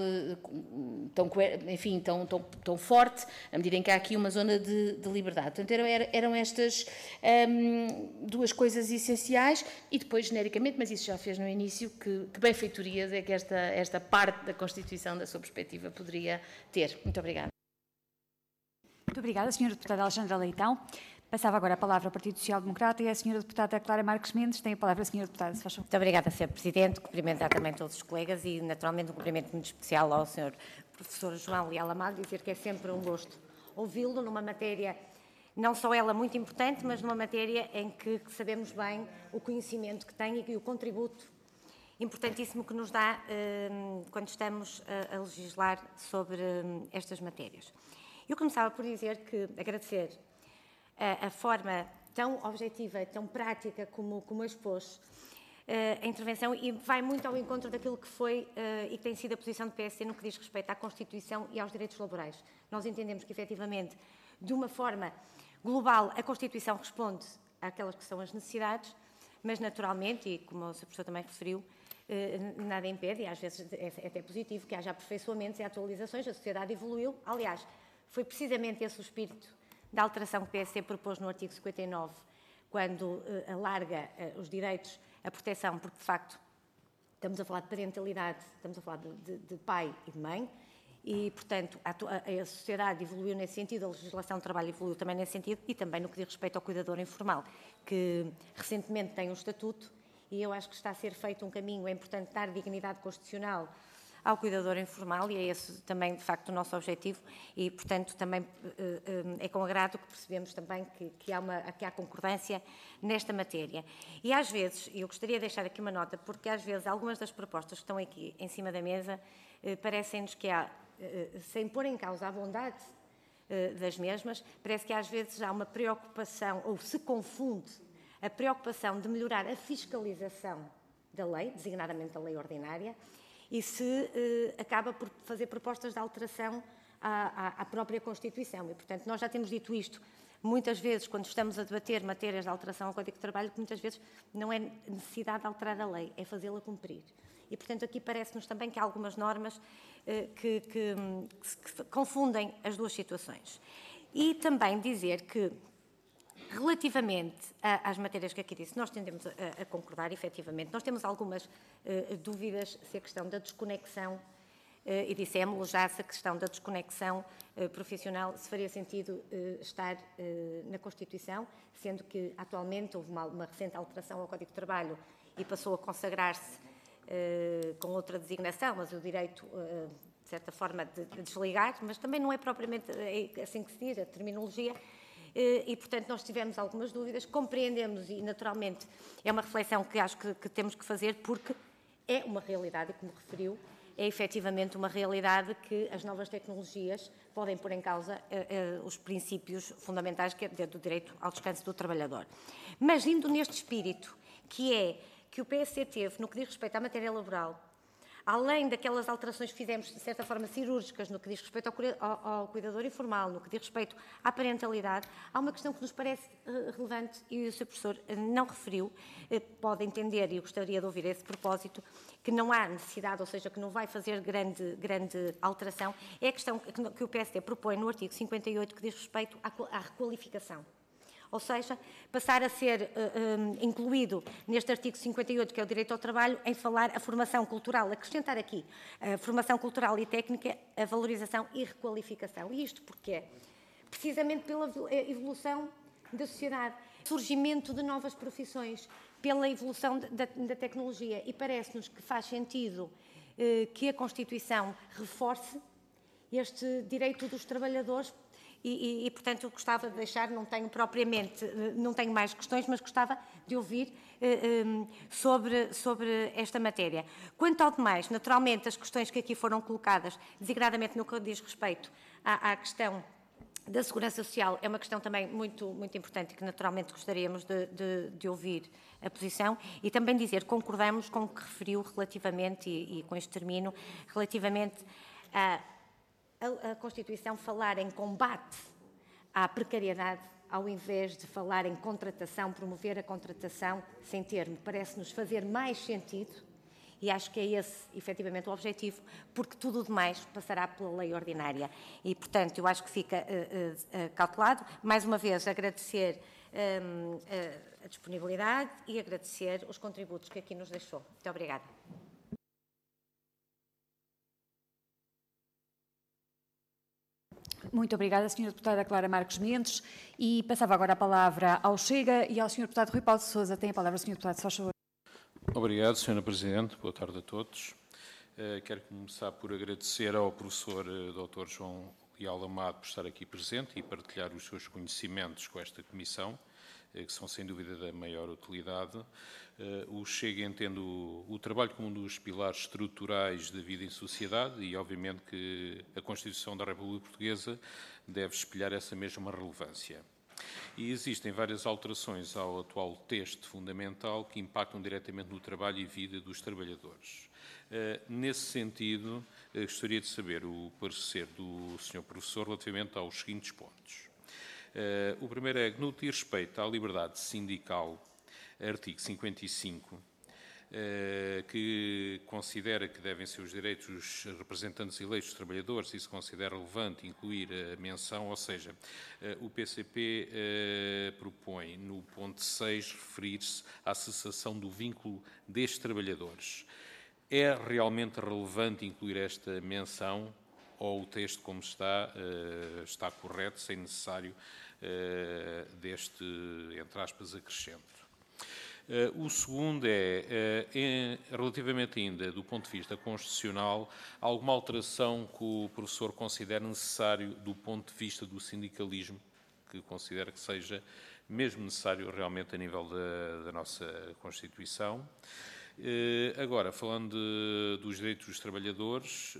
tão forte, à medida em que há aqui uma zona de liberdade. Portanto, eram estas duas coisas essenciais e depois, genericamente, mas isso já fez no início, que benfeitorias é que esta parte da Constituição, da sua perspectiva, poderia ter. Muito obrigada. Muito obrigada, Sra. Deputada Alexandra Leitão. Passava agora a palavra ao Partido Social Democrata e a Sra. Deputada Clara Marques Mendes. Tem a palavra a Sra. Deputada, se faz favor. Muito obrigada, Sr. Presidente. Cumprimentar também todos os colegas e, naturalmente, um cumprimento muito especial ao Sr. Professor João Leal Amado, dizer que é sempre um gosto ouvi-lo numa matéria, não só ela muito importante, mas numa matéria em que sabemos bem o conhecimento que tem e o contributo importantíssimo que nos dá quando estamos a legislar sobre estas matérias. Eu começava por dizer que agradecer a forma tão objetiva e tão prática como expôs a intervenção, e vai muito ao encontro daquilo que foi e que tem sido a posição do PSD no que diz respeito à Constituição e aos direitos laborais. Nós entendemos que, efetivamente, de uma forma global, a Constituição responde àquelas que são as necessidades, mas, naturalmente, e como o Sr. Professor também referiu, nada impede, e às vezes é até positivo, que haja aperfeiçoamentos e atualizações. A sociedade evoluiu. Aliás, foi precisamente esse o espírito da alteração que o PSD propôs no artigo 59, quando alarga os direitos, a proteção, porque, de facto, estamos a falar de parentalidade, estamos a falar de pai e de mãe, e, portanto, a sociedade evoluiu nesse sentido, a legislação do trabalho evoluiu também nesse sentido, e também no que diz respeito ao cuidador informal, que recentemente tem um estatuto, e eu acho que está a ser feito um caminho. É importante dar dignidade constitucional ao cuidador informal, e é esse também, de facto, o nosso objetivo, e, portanto, também é com agrado que percebemos também que há concordância nesta matéria. E, às vezes, eu gostaria de deixar aqui uma nota, porque, às vezes, algumas das propostas que estão aqui em cima da mesa parecem-nos que há, sem pôr em causa a bondade das mesmas, parece que, às vezes, há uma preocupação, ou se confunde a preocupação de melhorar a fiscalização da lei, designadamente a lei ordinária, e se acaba por fazer propostas de alteração à própria Constituição. E, portanto, nós já temos dito isto muitas vezes, quando estamos a debater matérias de alteração ao Código de Trabalho, que muitas vezes não é necessidade de alterar a lei, é fazê-la cumprir. E, portanto, aqui parece-nos também que há algumas normas que confundem as duas situações. E também dizer que Relativamente às matérias que aqui disse, nós tendemos a concordar, efetivamente. Nós temos algumas dúvidas se a questão da desconexão, e dissemos já se a questão da desconexão profissional, se faria sentido estar na Constituição, sendo que atualmente houve uma recente alteração ao Código de Trabalho e passou a consagrar-se com outra designação, mas o direito, de certa forma, de desligar, mas também não é propriamente assim que se diz, a terminologia. E, portanto, nós tivemos algumas dúvidas, compreendemos e, naturalmente, é uma reflexão que acho que temos que fazer, porque é uma realidade, como referiu, é efetivamente uma realidade que as novas tecnologias podem pôr em causa os princípios fundamentais que é do direito ao descanso do trabalhador. Mas, indo neste espírito, que é que o PSC teve, no que diz respeito à matéria laboral, além daquelas alterações que fizemos, de certa forma, cirúrgicas, no que diz respeito ao cuidador informal, no que diz respeito à parentalidade, há uma questão que nos parece relevante e o Sr. Professor não referiu, pode entender, e eu gostaria de ouvir esse propósito, que não há necessidade, ou seja, que não vai fazer grande alteração, é a questão que o PSD propõe no artigo 58, que diz respeito à requalificação. Ou seja, passar a ser incluído neste artigo 58, que é o direito ao trabalho, em falar a formação cultural, acrescentar aqui a formação cultural e técnica, a valorização e requalificação. E isto porquê? Precisamente pela evolução da sociedade, surgimento de novas profissões, pela evolução da tecnologia. E parece-nos que faz sentido que a Constituição reforce este direito dos trabalhadores. E, portanto, gostava de deixar, não tenho mais questões, mas gostava de ouvir sobre esta matéria. Quanto ao demais, naturalmente, as questões que aqui foram colocadas, desigradamente no que diz respeito à questão da segurança social, é uma questão também muito importante e que naturalmente gostaríamos de ouvir a posição e também dizer que concordamos com o que referiu relativamente, e com isto termino, relativamente a Constituição falar em combate à precariedade, ao invés de falar em contratação, promover a contratação sem termo, parece-nos fazer mais sentido, e acho que é esse, efetivamente, o objetivo, porque tudo o demais passará pela lei ordinária. E, portanto, eu acho que fica calculado. Mais uma vez, agradecer a disponibilidade e agradecer os contributos que aqui nos deixou. Muito obrigada. Muito obrigada, Sra. Deputada Clara Marques Mendes. E passava agora a palavra ao Chega e ao Sr. Deputado Rui Paulo de Sousa. Tem a palavra, Sr. Deputado, se faz favor. Obrigado, Sra. Presidente. Boa tarde a todos. Quero começar por agradecer ao professor Dr. João Leal Amado por estar aqui presente e partilhar os seus conhecimentos com esta comissão, que são sem dúvida da maior utilidade. O Chega entende o trabalho como um dos pilares estruturais da vida em sociedade e, obviamente, que a Constituição da República Portuguesa deve espelhar essa mesma relevância. E existem várias alterações ao atual texto fundamental que impactam diretamente no trabalho e vida dos trabalhadores. Nesse sentido, gostaria de saber o parecer do Sr. Professor relativamente aos seguintes pontos. O primeiro é que, no que diz respeito à liberdade sindical, artigo 55, que considera que devem ser os direitos dos representantes eleitos dos trabalhadores e se considera relevante incluir a menção, ou seja, o PCP propõe no ponto 6 referir-se à cessação do vínculo destes trabalhadores. É realmente relevante incluir esta menção ou o texto como está correto, sem necessário deste, entre aspas, acrescento? O segundo relativamente ainda do ponto de vista constitucional, alguma alteração que o professor considera necessário do ponto de vista do sindicalismo, que considera que seja mesmo necessário realmente a nível da nossa Constituição. Agora, falando dos direitos dos trabalhadores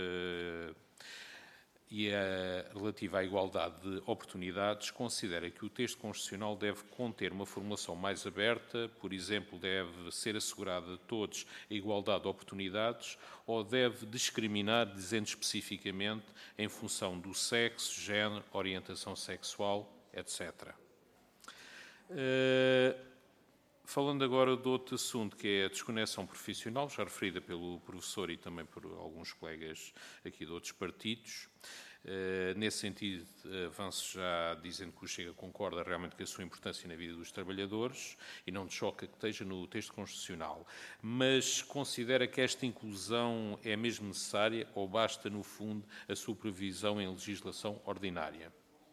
e relativa à igualdade de oportunidades, considera que o texto constitucional deve conter uma formulação mais aberta, por exemplo, deve ser assegurada a todos a igualdade de oportunidades, ou deve discriminar, dizendo especificamente, em função do sexo, género, orientação sexual, etc. Falando agora de outro assunto, que é a desconexão profissional, já referida pelo professor e também por alguns colegas aqui de outros partidos, Nesse sentido, avanço já dizendo que o Chega concorda realmente com a sua importância na vida dos trabalhadores e não choca que esteja no texto constitucional, mas considera que esta inclusão é mesmo necessária ou basta, no fundo, a sua previsão em legislação ordinária?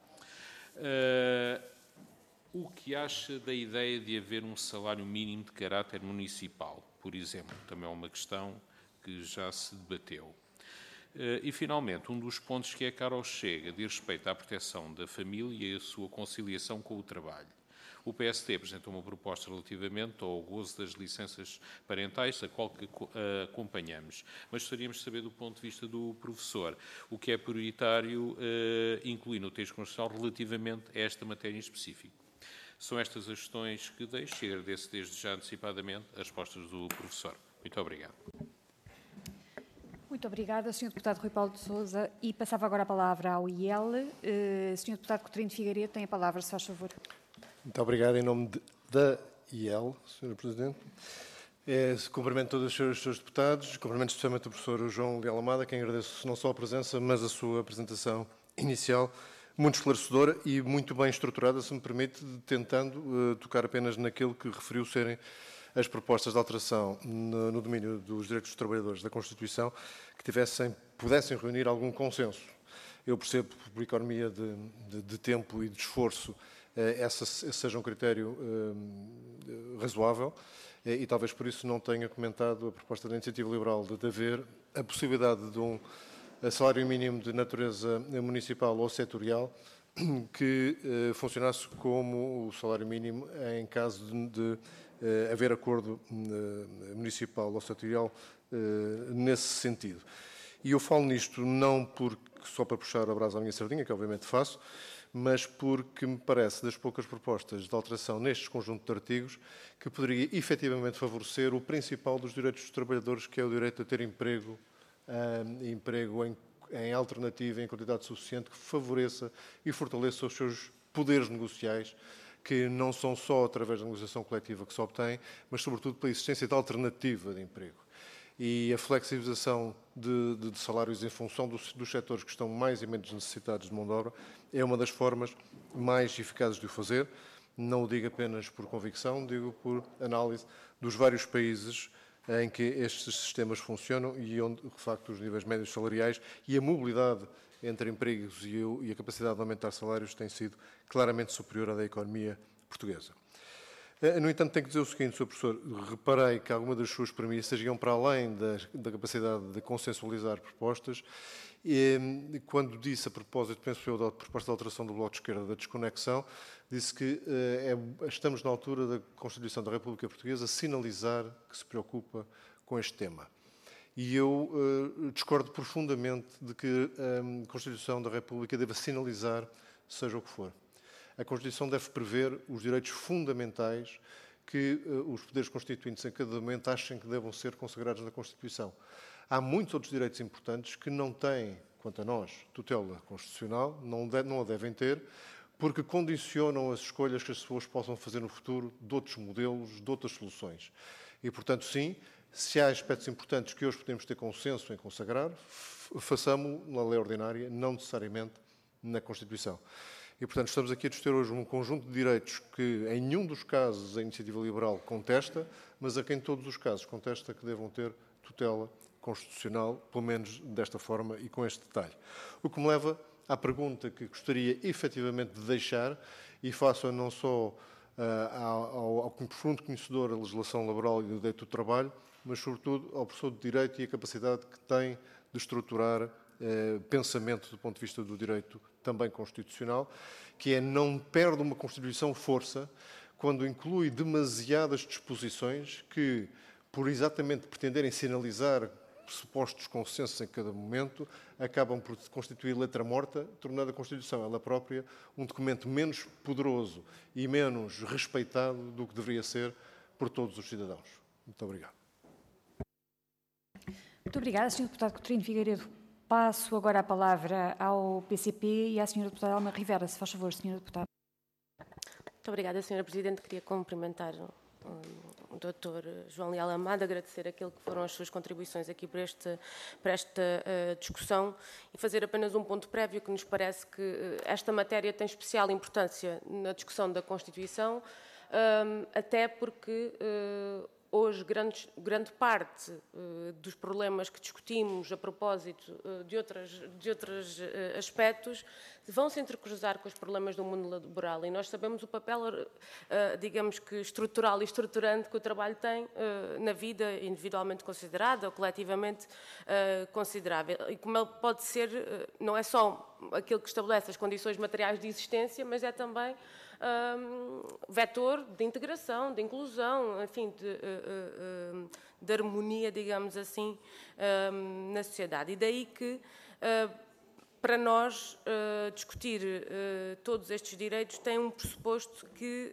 O que acha da ideia de haver um salário mínimo de caráter municipal, por exemplo? Também é uma questão que já se debateu. E, finalmente, um dos pontos que é caro ao Chega diz respeito à proteção da família e a sua conciliação com o trabalho. O PST apresentou uma proposta relativamente ao gozo das licenças parentais, a qual acompanhamos. Mas gostaríamos de saber, do ponto de vista do professor, o que é prioritário incluir no texto constitucional relativamente a esta matéria em específico. São estas as questões que deixo e agradeço desde já antecipadamente as respostas do professor. Muito obrigado. Muito obrigada, Sr. Deputado Rui Paulo de Sousa. E passava agora a palavra ao IEL. Sr. Deputado Coutinho Figueiredo tem a palavra, se faz favor. Muito obrigado em nome da IEL, Sr. Presidente. Cumprimento todos os seus deputados, cumprimento especialmente o professor João Leal Amado, a quem agradeço não só a presença, mas a sua apresentação inicial, muito esclarecedora e muito bem estruturada, se me permite, tentando tocar apenas naquilo que referiu serem as propostas de alteração no domínio dos direitos dos trabalhadores da Constituição que pudessem reunir algum consenso. Eu percebo que por economia de tempo e de esforço esse seja um critério razoável e talvez por isso não tenha comentado a proposta da Iniciativa Liberal de haver a possibilidade de um salário mínimo de natureza municipal ou setorial que funcionasse como o salário mínimo em caso de haver acordo municipal ou setorial nesse sentido. E eu falo nisto não só para puxar a brasa à minha sardinha, que obviamente faço, mas porque me parece, das poucas propostas de alteração nestes conjunto de artigos, que poderia efetivamente favorecer o principal dos direitos dos trabalhadores, que é o direito a ter emprego em alternativa, em quantidade suficiente, que favoreça e fortaleça os seus poderes negociais, que não são só através da negociação coletiva que se obtém, mas sobretudo pela existência de alternativa de emprego. E a flexibilização de salários em função dos setores que estão mais e menos necessitados de mão de obra é uma das formas mais eficazes de o fazer. Não o digo apenas por convicção, digo por análise dos vários países em que estes sistemas funcionam e onde, de facto, os níveis médios salariais e a mobilidade entre empregos e a capacidade de aumentar salários tem sido claramente superior à da economia portuguesa. No entanto, tenho que dizer o seguinte, Sr. Professor, reparei que algumas das suas premissas iam para além da capacidade de consensualizar propostas. E, quando disse, a propósito, penso eu, da proposta de alteração do Bloco de Esquerda da desconexão, disse que estamos na altura da Constituição da República Portuguesa sinalizar que se preocupa com este tema. E eu discordo profundamente de que a Constituição da República deva sinalizar seja o que for. A Constituição deve prever os direitos fundamentais que os poderes constituintes em cada momento achem que devam ser consagrados na Constituição. Há muitos outros direitos importantes que não têm, quanto a nós, tutela constitucional, não a devem ter, porque condicionam as escolhas que as pessoas possam fazer no futuro de outros modelos, de outras soluções. E, portanto, sim, se há aspectos importantes que hoje podemos ter consenso em consagrar, façamos-o na lei ordinária, não necessariamente na Constituição. E, portanto, estamos aqui a discutir hoje um conjunto de direitos que, em nenhum dos casos, a Iniciativa Liberal contesta, mas a quem, em todos os casos, contesta que devam ter tutela constitucional, pelo menos desta forma e com este detalhe. O que me leva à pergunta que gostaria efetivamente de deixar, e faço não só ao profundo conhecedor da legislação laboral e do direito do trabalho, mas, sobretudo, ao professor de Direito e a capacidade que tem de estruturar pensamento do ponto de vista do direito também constitucional, que é não perde uma Constituição força quando inclui demasiadas disposições que, por exatamente pretenderem sinalizar pressupostos consensos em cada momento, acabam por constituir letra morta, tornando a Constituição ela própria um documento menos poderoso e menos respeitado do que deveria ser por todos os cidadãos. Muito obrigado. Muito obrigada, Sr. Deputado Coutinho Figueiredo. Passo agora a palavra ao PCP e à Sra. Deputada Alma Rivera. Se faz favor, Sra. Deputada. Muito obrigada, Sra. Presidente. Queria cumprimentar Dr. João Leal Amado, agradecer aquilo que foram as suas contribuições aqui para esta discussão e fazer apenas um ponto prévio que nos parece que esta matéria tem especial importância na discussão da Constituição, até porque hoje grande parte dos problemas que discutimos a propósito de outros aspectos vão se entrecruzar com os problemas do mundo laboral e nós sabemos o papel, digamos que estrutural e estruturante que o trabalho tem na vida individualmente considerada ou coletivamente considerável. E como ele pode ser, não é só aquilo que estabelece as condições materiais de existência, mas é também vetor de integração, de inclusão, enfim, de harmonia, digamos assim, na sociedade. E daí que, para nós, discutir todos estes direitos tem um pressuposto que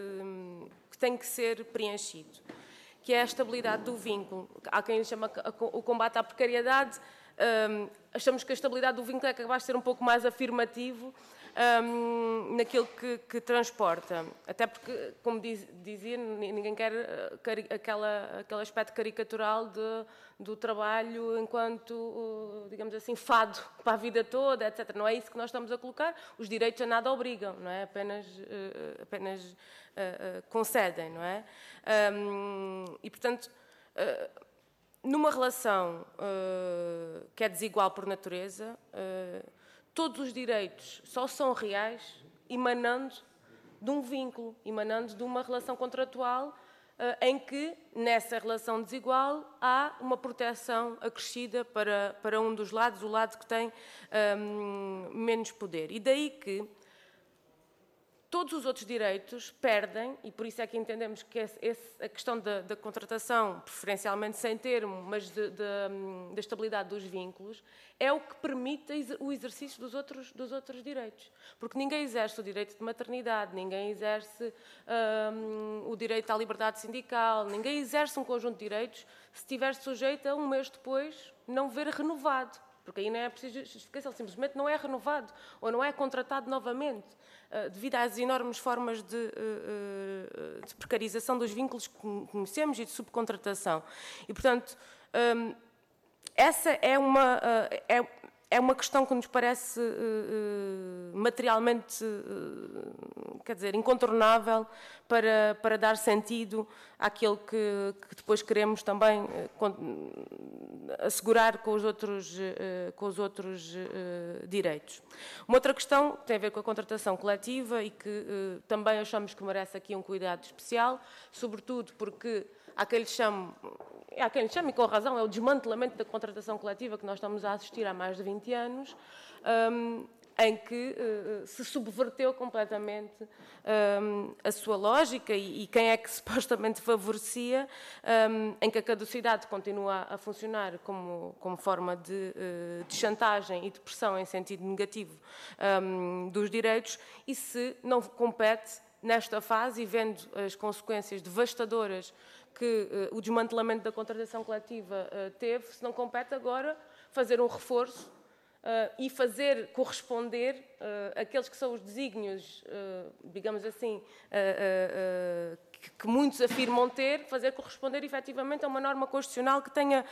tem que ser preenchido, que é a estabilidade do vínculo. Há quem chama o combate à precariedade, achamos que a estabilidade do vínculo é capaz de ser um pouco mais afirmativo naquilo que transporta. Até porque, como dizia, ninguém quer aquele aspecto caricatural do trabalho enquanto, digamos assim, fado para a vida toda, etc. Não é isso que nós estamos a colocar. Os direitos a nada obrigam, não é? Apenas concedem, não é? E, portanto, numa relação que é desigual por natureza, todos os direitos só são reais emanando de um vínculo, emanando de uma relação contratual em que, nessa relação desigual, há uma proteção acrescida para um dos lados, o lado que tem menos poder. E daí que todos os outros direitos perdem, e por isso é que entendemos que a questão da contratação, preferencialmente sem termo, mas da estabilidade dos vínculos, é o que permite o exercício dos outros direitos. Porque ninguém exerce o direito de maternidade, ninguém exerce o direito à liberdade sindical, ninguém exerce um conjunto de direitos se estiver sujeito a um mês depois não ver renovado. Porque aí não é preciso justificação, simplesmente não é renovado ou não é contratado novamente, devido às enormes formas de precarização dos vínculos que conhecemos e de subcontratação. E, portanto, essa é uma questão que nos parece materialmente, quer dizer, incontornável para dar sentido àquilo que depois queremos também assegurar com os outros direitos. Uma outra questão tem a ver com a contratação coletiva e que também achamos que merece aqui um cuidado especial, sobretudo porque há quem lhe chame, e com razão, é o desmantelamento da contratação coletiva que nós estamos a assistir há mais de 20 anos, em que se subverteu completamente a sua lógica e quem é que supostamente favorecia, em que a caducidade continua a funcionar como forma de chantagem e de pressão em sentido negativo dos direitos, e se não compete nesta fase, e vendo as consequências devastadoras que o desmantelamento da contratação coletiva teve, se não compete agora fazer um reforço e fazer corresponder aqueles que são os desígnios, digamos assim, que muitos afirmam ter, fazer corresponder efetivamente a uma norma constitucional que tenha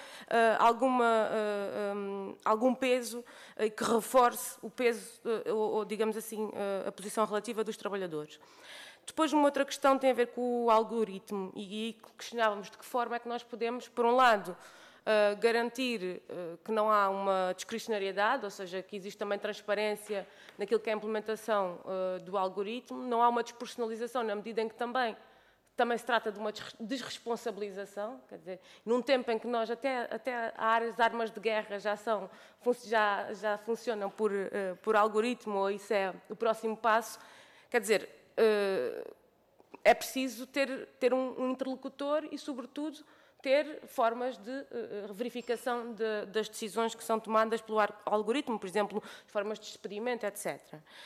algum peso e que reforce o peso, ou digamos assim, a posição relativa dos trabalhadores. Depois, uma outra questão tem a ver com o algoritmo e questionávamos de que forma é que nós podemos, por um lado, garantir que não há uma discricionariedade, ou seja, que existe também transparência naquilo que é a implementação do algoritmo, não há uma despersonalização na medida em que também se trata de uma desresponsabilização, quer dizer, num tempo em que nós até as armas de guerra já funcionam por algoritmo, ou isso é o próximo passo, quer dizer, é preciso ter um interlocutor e, sobretudo, ter formas de verificação das decisões que são tomadas pelo algoritmo, por exemplo, formas de despedimento, etc.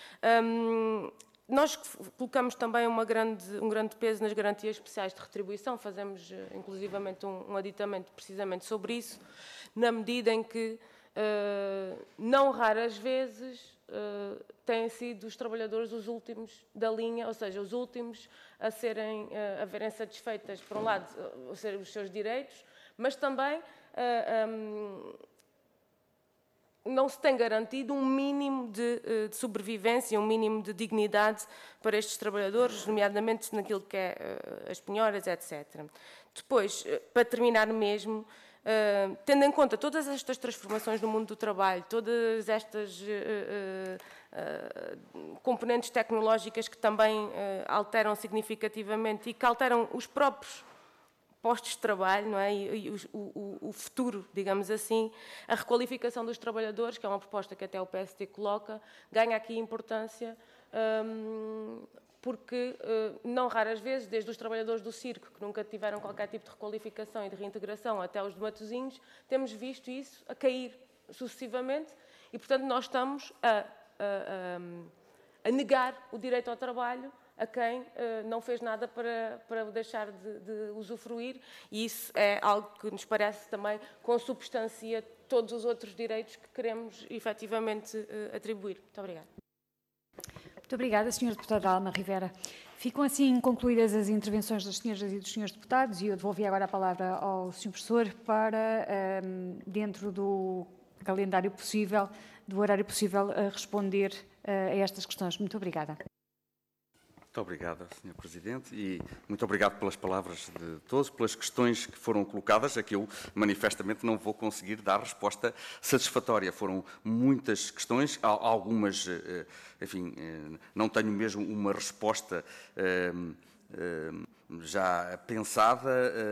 Nós colocamos também um grande peso nas garantias especiais de retribuição, fazemos inclusivamente um aditamento precisamente sobre isso, na medida em que, não raras vezes, têm sido os trabalhadores os últimos da linha, ou seja, os últimos a verem satisfeitas, por um lado, os seus direitos, mas também não se tem garantido um mínimo de sobrevivência, um mínimo de dignidade para estes trabalhadores, nomeadamente naquilo que é as penhoras, etc. Depois, para terminar mesmo, tendo em conta todas estas transformações no mundo do trabalho, todas estas componentes tecnológicas que também alteram significativamente e que alteram os próprios postos de trabalho, não é? E o futuro, digamos assim, a requalificação dos trabalhadores, que é uma proposta que até o PSD coloca, ganha aqui importância, porque não raras vezes, desde os trabalhadores do circo, que nunca tiveram qualquer tipo de requalificação e de reintegração, até os de Matosinhos, temos visto isso a cair sucessivamente e, portanto, nós estamos a negar o direito ao trabalho a quem não fez nada para deixar de usufruir, e isso é algo que nos parece também consubstancia todos os outros direitos que queremos efetivamente atribuir. Muito obrigada. Muito obrigada, Sra. Deputada Alma Rivera. Ficam assim concluídas as intervenções das senhoras e dos senhores deputados e eu devolvi agora a palavra ao Sr. Professor para, dentro do calendário possível, do horário possível, responder a estas questões. Muito obrigada. Muito obrigada, Sr. Presidente, e muito obrigado pelas palavras de todos, pelas questões que foram colocadas, a que eu manifestamente não vou conseguir dar resposta satisfatória. Foram muitas questões, algumas, enfim, não tenho mesmo uma resposta já pensada,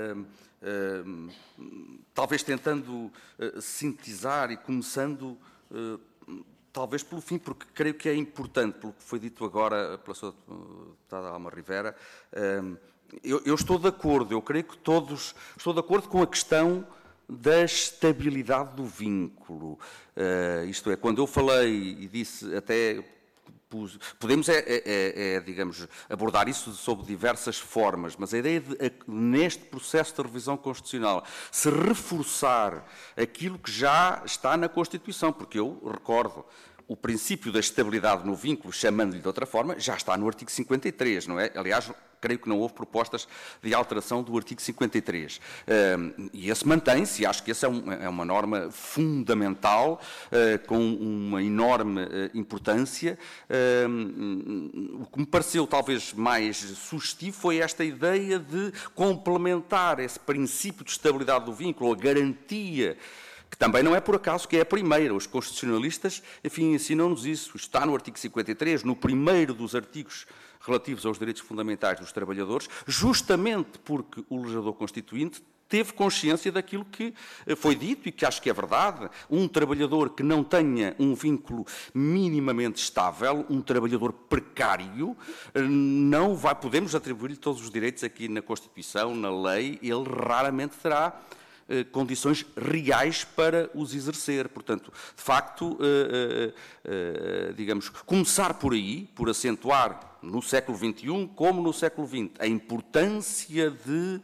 talvez tentando sintetizar e começando talvez pelo fim, porque creio que é importante, pelo que foi dito agora pela sua deputada Alma Rivera, eu estou de acordo, eu creio que todos, estou de acordo com a questão da estabilidade do vínculo. Isto é, quando eu falei e disse até, podemos, digamos, abordar isso sob diversas formas, mas a ideia de, neste processo de revisão constitucional, se reforçar aquilo que já está na Constituição, porque eu recordo, o princípio da estabilidade no vínculo, chamando-lhe de outra forma, já está no artigo 53, não é? Aliás, creio que não houve propostas de alteração do artigo 53. E esse mantém-se, e acho que essa é uma norma fundamental, com uma enorme importância. O que me pareceu talvez mais sugestivo foi esta ideia de complementar esse princípio de estabilidade do vínculo, a garantia, que também não é por acaso que é a primeira. Os constitucionalistas, enfim, ensinam-nos isso. Está no artigo 53, no primeiro dos artigos relativos aos direitos fundamentais dos trabalhadores, justamente porque o legislador constituinte teve consciência daquilo que foi dito e que acho que é verdade. Um trabalhador que não tenha um vínculo minimamente estável, um trabalhador precário, não vai, podemos atribuir-lhe todos os direitos aqui na Constituição, na lei, ele raramente terá condições reais para os exercer. Portanto, de facto, digamos, começar por aí, por acentuar no século XXI como no século XX a importância de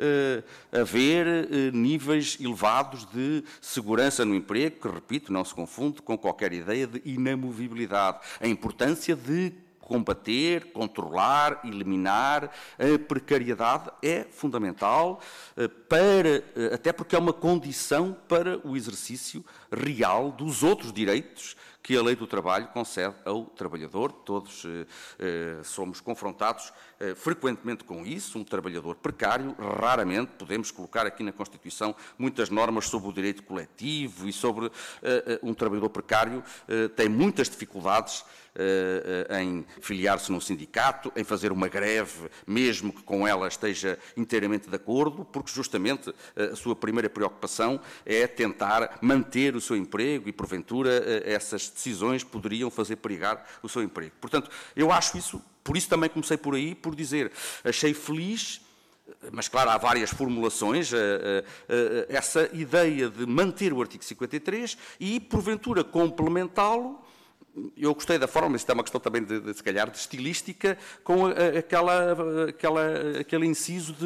haver níveis elevados de segurança no emprego, que, repito, não se confunde com qualquer ideia de inamovibilidade. A importância de combater, controlar, eliminar a precariedade é fundamental, até porque é uma condição para o exercício real dos outros direitos que a lei do trabalho concede ao trabalhador. Todos somos confrontados frequentemente com isso. Um trabalhador precário, raramente podemos colocar aqui na Constituição muitas normas sobre o direito coletivo e sobre um trabalhador precário tem muitas dificuldades em filiar-se num sindicato, em fazer uma greve, mesmo que com ela esteja inteiramente de acordo, porque justamente a sua primeira preocupação é tentar manter o seu emprego e, porventura, essas decisões poderiam fazer perigar o seu emprego. Portanto, eu acho isso, por isso também comecei por aí, por dizer, achei feliz, mas claro, há várias formulações, essa ideia de manter o artigo 53 e, porventura, complementá-lo. Eu gostei da forma, mas isto é uma questão também, se calhar, de estilística, com aquele inciso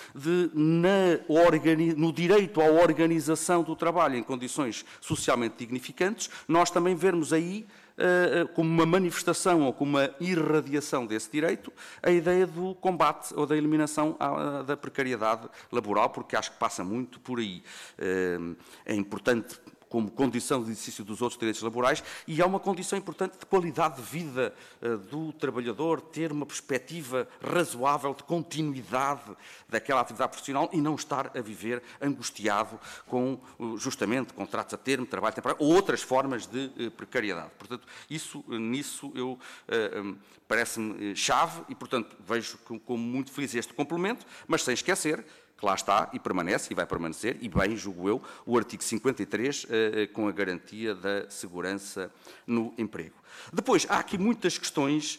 no direito à organização do trabalho em condições socialmente dignificantes, nós também vermos aí como uma manifestação ou como uma irradiação desse direito, a ideia do combate ou da eliminação da precariedade laboral, porque acho que passa muito por aí. É importante como condição de exercício dos outros direitos laborais, e é uma condição importante de qualidade de vida do trabalhador, ter uma perspectiva razoável de continuidade daquela atividade profissional e não estar a viver angustiado com, justamente, contratos a termo, trabalho temporário ou outras formas de precariedade. Portanto, nisso parece-me chave e, portanto, vejo como muito feliz este complemento, mas sem esquecer que lá está e permanece, e vai permanecer, e bem, julgo eu, o artigo 53, com a garantia da segurança no emprego. Depois, há aqui muitas questões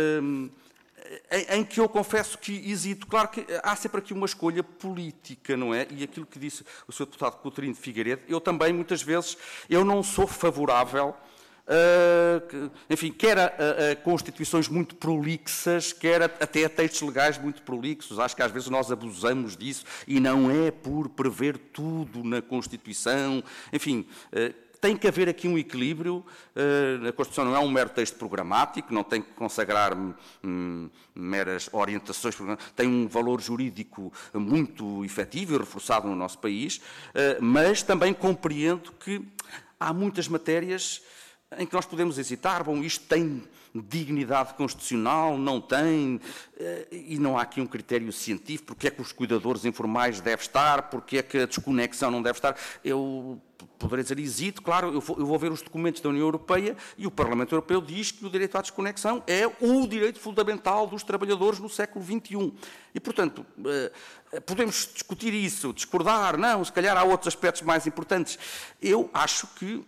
em que eu confesso que hesito. Claro que há sempre aqui uma escolha política, não é? E aquilo que disse o Sr. Deputado Coutinho de Figueiredo, eu também, muitas vezes, eu não sou favorável enfim, quer a constituições muito prolixas, quer até a textos legais muito prolixos. Acho que às vezes nós abusamos disso e não é por prever tudo na Constituição. Enfim, tem que haver aqui um equilíbrio. A Constituição não é um mero texto programático, não tem que consagrar meras orientações, tem um valor jurídico muito efetivo e reforçado no nosso país, mas também compreendo que há muitas matérias em que nós podemos hesitar, bom, isto tem dignidade constitucional, não tem, e não há aqui um critério científico, porque é que os cuidadores informais devem estar, porque é que a desconexão não deve estar. Eu poderei dizer, hesito, claro, eu vou ver os documentos da União Europeia e o Parlamento Europeu diz que o direito à desconexão é o direito fundamental dos trabalhadores no século XXI. E, portanto, podemos discutir isso, discordar, não, se calhar há outros aspectos mais importantes. Eu acho que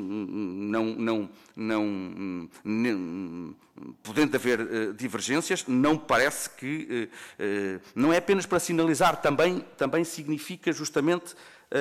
podendo haver divergências, não parece que, não é apenas para sinalizar, também significa justamente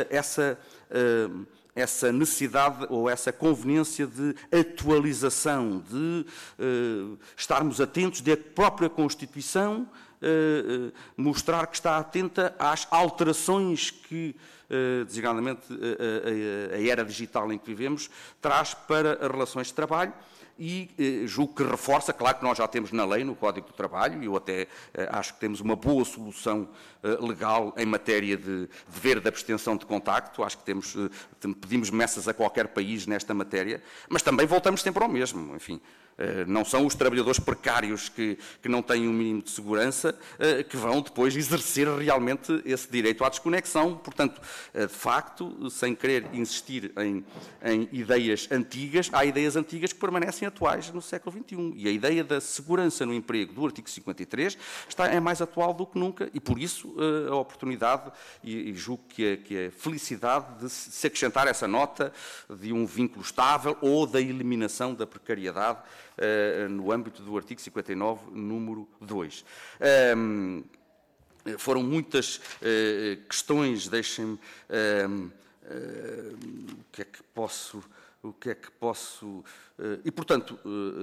essa necessidade ou essa conveniência de atualização, de estarmos atentos de a própria Constituição mostrar que está atenta às alterações que, designadamente, a era digital em que vivemos traz para as relações de trabalho. E julgo que reforça, claro que nós já temos na lei, no Código do Trabalho, e eu até acho que temos uma boa solução legal em matéria de dever de abstenção de contacto, acho que pedimos meças a qualquer país nesta matéria, mas também voltamos sempre ao mesmo, enfim. Não são os trabalhadores precários que não têm um mínimo de segurança que vão depois exercer realmente esse direito à desconexão. Portanto, de facto, sem querer insistir em ideias antigas, há ideias antigas que permanecem atuais no século XXI. E a ideia da segurança no emprego do artigo 53 é mais atual do que nunca e, por isso, a oportunidade e julgo que a felicidade de se acrescentar essa nota de um vínculo estável ou da eliminação da precariedade no âmbito do artigo 59, número 2. Foram muitas questões, deixem-me... o que é que posso... E, portanto,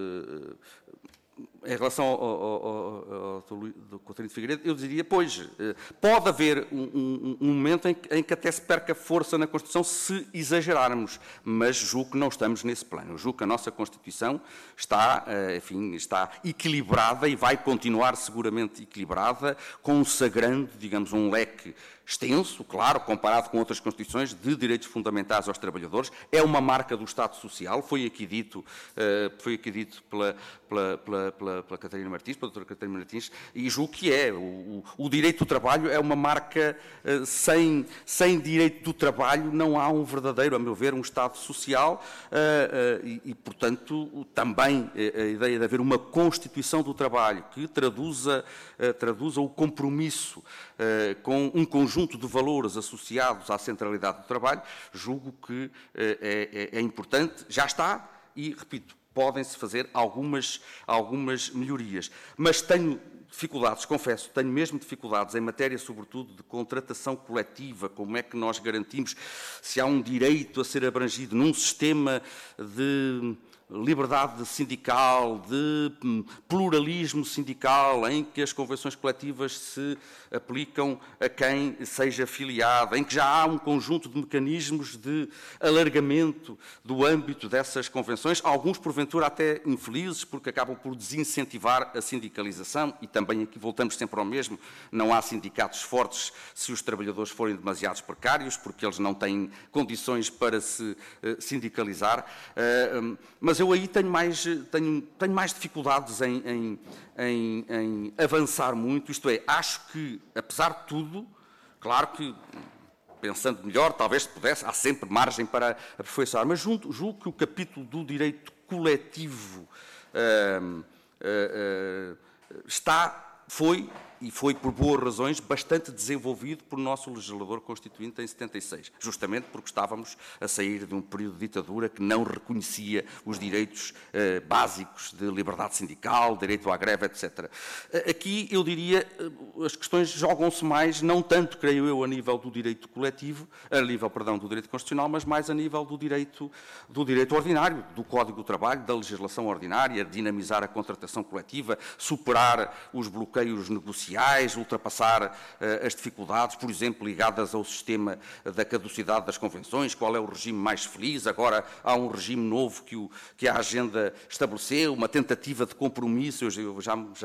em relação ao Dr. Coutinho de Figueiredo, eu diria, pois, pode haver um momento em que até se perca força na Constituição se exagerarmos, mas julgo que não estamos nesse plano. Eu julgo que a nossa Constituição está equilibrada e vai continuar seguramente equilibrada, consagrando, digamos, um leque extenso, claro, comparado com outras Constituições, de direitos fundamentais aos trabalhadores. É uma marca do Estado Social, foi aqui dito pela Catarina Martins, pela doutora Catarina Martins, e julgo que é. O direito do trabalho é uma marca, sem direito do trabalho não há um verdadeiro, a meu ver, um Estado Social e, portanto, também a ideia de haver uma Constituição do Trabalho que traduza o compromisso com um conjunto de valores associados à centralidade do trabalho, julgo que é importante, já está e, repito, podem-se fazer algumas melhorias. Mas tenho dificuldades, confesso, tenho mesmo dificuldades em matéria, sobretudo, de contratação coletiva, como é que nós garantimos se há um direito a ser abrangido num sistema liberdade sindical, de pluralismo sindical, em que as convenções coletivas se aplicam a quem seja afiliado, em que já há um conjunto de mecanismos de alargamento do âmbito dessas convenções, alguns porventura até infelizes, porque acabam por desincentivar a sindicalização, e também aqui voltamos sempre ao mesmo, não há sindicatos fortes se os trabalhadores forem demasiado precários, porque eles não têm condições para se sindicalizar, mas eu aí tenho mais dificuldades em avançar muito, isto é, acho que, apesar de tudo, claro que, pensando melhor, talvez se pudesse, há sempre margem para aperfeiçoar, mas julgo que o capítulo do direito coletivo foi por boas razões, bastante desenvolvido por nosso legislador constituinte em 76, justamente porque estávamos a sair de um período de ditadura que não reconhecia os direitos básicos de liberdade sindical, direito à greve, etc. Aqui, eu diria, as questões jogam-se mais, não tanto, creio eu, a nível do direito coletivo, a nível, perdão, do direito constitucional, mas mais a nível do direito ordinário, do Código do Trabalho, da legislação ordinária, dinamizar a contratação coletiva, superar os bloqueios negociais, ultrapassar as dificuldades, por exemplo, ligadas ao sistema da caducidade das convenções, qual é o regime mais feliz, agora há um regime novo que a agenda estabeleceu, uma tentativa de compromisso, eu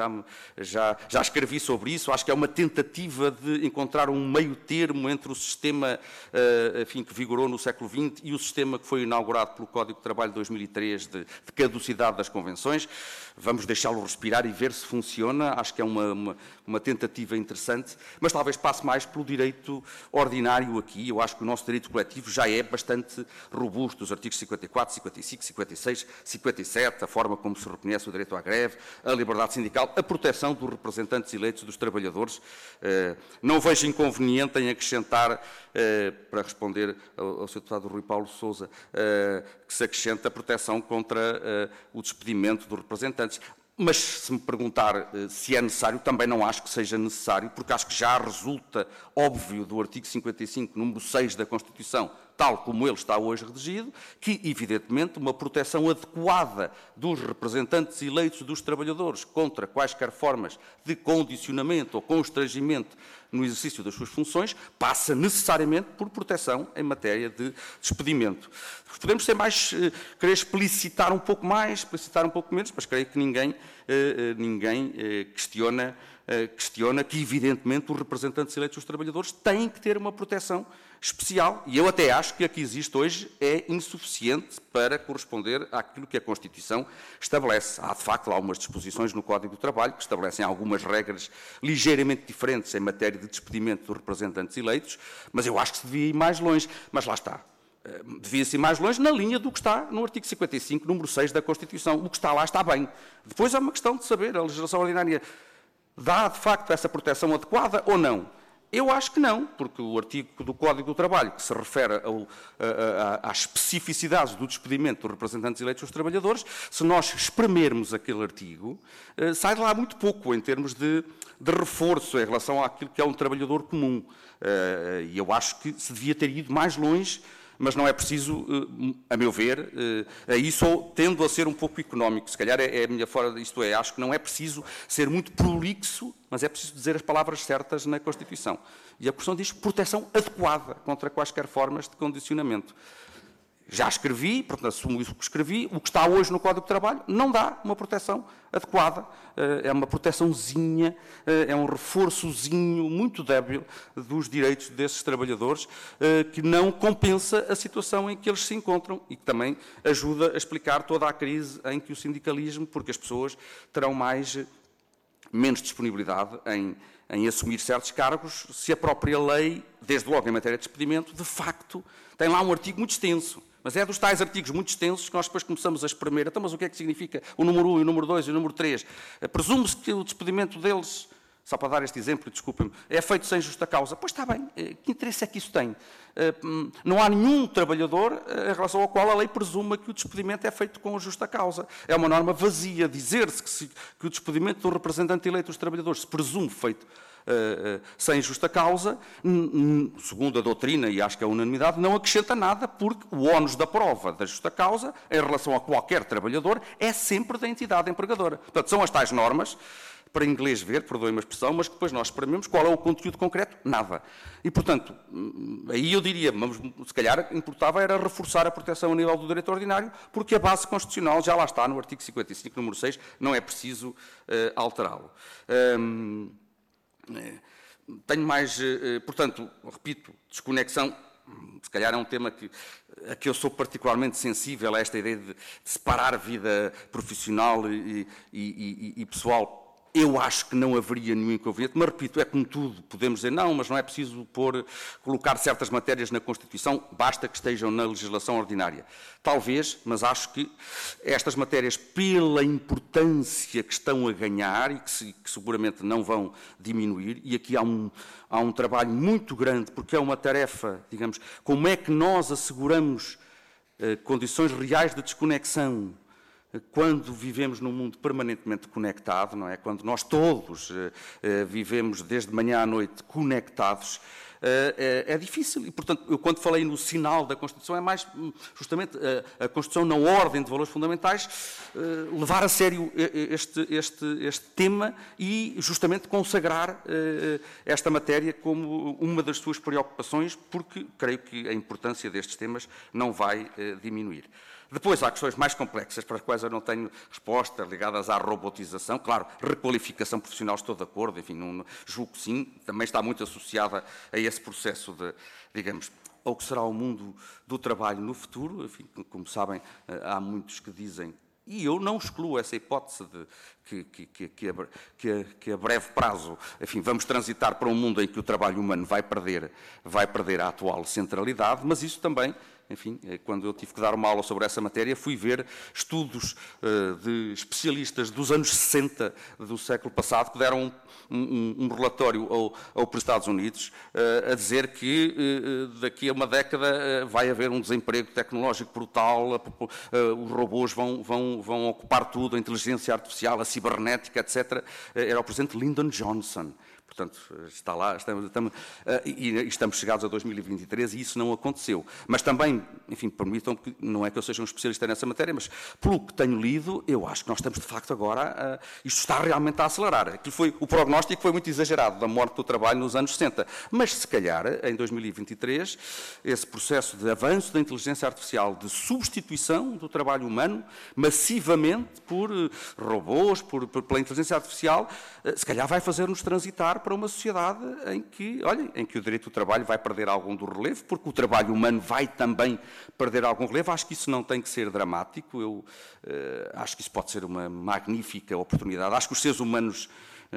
já escrevi sobre isso, acho que é uma tentativa de encontrar um meio termo entre o sistema enfim, que vigorou no século XX e o sistema que foi inaugurado pelo Código de Trabalho de 2003 de caducidade das convenções. Vamos deixá-lo respirar e ver se funciona, acho que é uma tentativa interessante, mas talvez passe mais pelo direito ordinário aqui. Eu acho que o nosso direito coletivo já é bastante robusto. Os artigos 54, 55, 56, 57, a forma como se reconhece o direito à greve, a liberdade sindical, a proteção dos representantes eleitos dos trabalhadores. Não vejo inconveniente em acrescentar, para responder ao Sr. Deputado Rui Paulo Sousa, que se acrescenta a proteção contra o despedimento dos representantes. Mas, se me perguntar se é necessário, também não acho que seja necessário, porque acho que já resulta óbvio do artigo 55, número 6 da Constituição, tal como ele está hoje redigido, que, evidentemente, uma proteção adequada dos representantes eleitos dos trabalhadores contra quaisquer formas de condicionamento ou constrangimento no exercício das suas funções passa necessariamente por proteção em matéria de despedimento. Podemos ser mais, querer explicitar um pouco mais, explicitar um pouco menos, mas creio que ninguém questiona que, evidentemente, os representantes eleitos dos trabalhadores têm que ter uma proteção especial, e eu até acho que a que existe hoje é insuficiente para corresponder àquilo que a Constituição estabelece. Há, de facto, algumas disposições no Código do Trabalho que estabelecem algumas regras ligeiramente diferentes em matéria de despedimento dos representantes eleitos, mas eu acho que se devia ir mais longe. Mas lá está. Devia-se ir mais longe na linha do que está no artigo 55, número 6 da Constituição. O que está lá está bem. Depois é uma questão de saber, a legislação ordinária dá, de facto, essa proteção adequada ou não? Eu acho que não, porque o artigo do Código do Trabalho, que se refere às especificidades do despedimento dos representantes eleitos dos trabalhadores, se nós espremermos aquele artigo, sai de lá muito pouco em termos de reforço em relação àquilo que é um trabalhador comum. E eu acho que se devia ter ido mais longe, mas não é preciso, a meu ver, a isso tendo a ser um pouco económico. Se calhar é a minha forma, isto é, acho que não é preciso ser muito prolixo, mas é preciso dizer as palavras certas na Constituição. E a Constituição diz proteção adequada contra quaisquer formas de condicionamento. Já escrevi, portanto, assumo isso que escrevi, o que está hoje no Código de Trabalho não dá uma proteção adequada, é uma proteçãozinha, é um reforçozinho muito débil dos direitos desses trabalhadores, que não compensa a situação em que eles se encontram e que também ajuda a explicar toda a crise em que o sindicalismo, porque as pessoas terão menos disponibilidade em assumir certos cargos, se a própria lei, desde logo em matéria de despedimento, de facto, tem lá um artigo muito extenso. Mas é dos tais artigos muito extensos que nós depois começamos a espremer. Então, mas o que é que significa o número 1, o número 2 e o número 3? Presume-se que o despedimento deles, só para dar este exemplo, desculpem-me, é feito sem justa causa. Pois está bem, que interesse é que isso tem? Não há nenhum trabalhador em relação ao qual a lei presuma que o despedimento é feito com justa causa. É uma norma vazia. Dizer-se que o despedimento do representante eleito dos trabalhadores se presume feito sem justa causa, segundo a doutrina, e acho que é a unanimidade, não acrescenta nada, porque o ónus da prova da justa causa, em relação a qualquer trabalhador, é sempre da entidade empregadora. Portanto, são as tais normas, para inglês ver, perdoem-me a expressão, mas que depois nós esperamos qual é o conteúdo concreto? Nada. E, portanto, aí eu diria, se calhar importava era reforçar a proteção a nível do direito ordinário, porque a base constitucional já lá está no artigo 55, número 6, não é preciso alterá-lo. Tenho mais, portanto, repito, desconexão, se calhar é um tema a que eu sou particularmente sensível, a esta ideia de separar vida profissional e pessoal. Eu acho que não haveria nenhum inconveniente, mas repito, é como tudo, podemos dizer não, mas não é preciso colocar certas matérias na Constituição, basta que estejam na legislação ordinária. Talvez, mas acho que estas matérias, pela importância que estão a ganhar e que seguramente não vão diminuir, e aqui há um trabalho muito grande, porque é uma tarefa, digamos, como é que nós asseguramos condições reais de desconexão quando vivemos num mundo permanentemente conectado, não é? Quando nós todos vivemos desde manhã à noite conectados, é difícil. E, portanto, eu quando falei no sinal da Constituição, é mais justamente a Constituição na ordem de valores fundamentais, levar a sério este tema e justamente consagrar esta matéria como uma das suas preocupações, porque creio que a importância destes temas não vai diminuir. Depois há questões mais complexas para as quais eu não tenho resposta, ligadas à robotização. Claro, requalificação profissional, estou de acordo, enfim, julgo que sim, também está muito associada a esse processo de, digamos, ao que será o mundo do trabalho no futuro. Enfim, como sabem, há muitos que dizem, e eu não excluo essa hipótese de que a breve prazo, enfim, vamos transitar para um mundo em que o trabalho humano vai perder a atual centralidade, mas isso também, enfim, quando eu tive que dar uma aula sobre essa matéria, fui ver estudos de especialistas dos anos 60 do século passado que deram um relatório ao Estados Unidos a dizer que daqui a uma década vai haver um desemprego tecnológico brutal, os robôs vão ocupar tudo, a inteligência artificial, a cibernética, etc. Era o presidente Lyndon Johnson. Portanto, está lá, estamos chegados a 2023 e isso não aconteceu. Mas também, enfim, permitam que, não é que eu seja um especialista nessa matéria, mas pelo que tenho lido, eu acho que nós estamos de facto agora, isto está realmente a acelerar. O prognóstico foi muito exagerado da morte do trabalho nos anos 60. Mas se calhar, em 2023, esse processo de avanço da inteligência artificial, de substituição do trabalho humano, massivamente por robôs, pela inteligência artificial, se calhar vai fazer-nos transitar para uma sociedade em que o direito do trabalho vai perder algum do relevo, porque o trabalho humano vai também perder algum relevo. Acho que isso não tem que ser dramático, eu acho que isso pode ser uma magnífica oportunidade. Acho que os seres humanos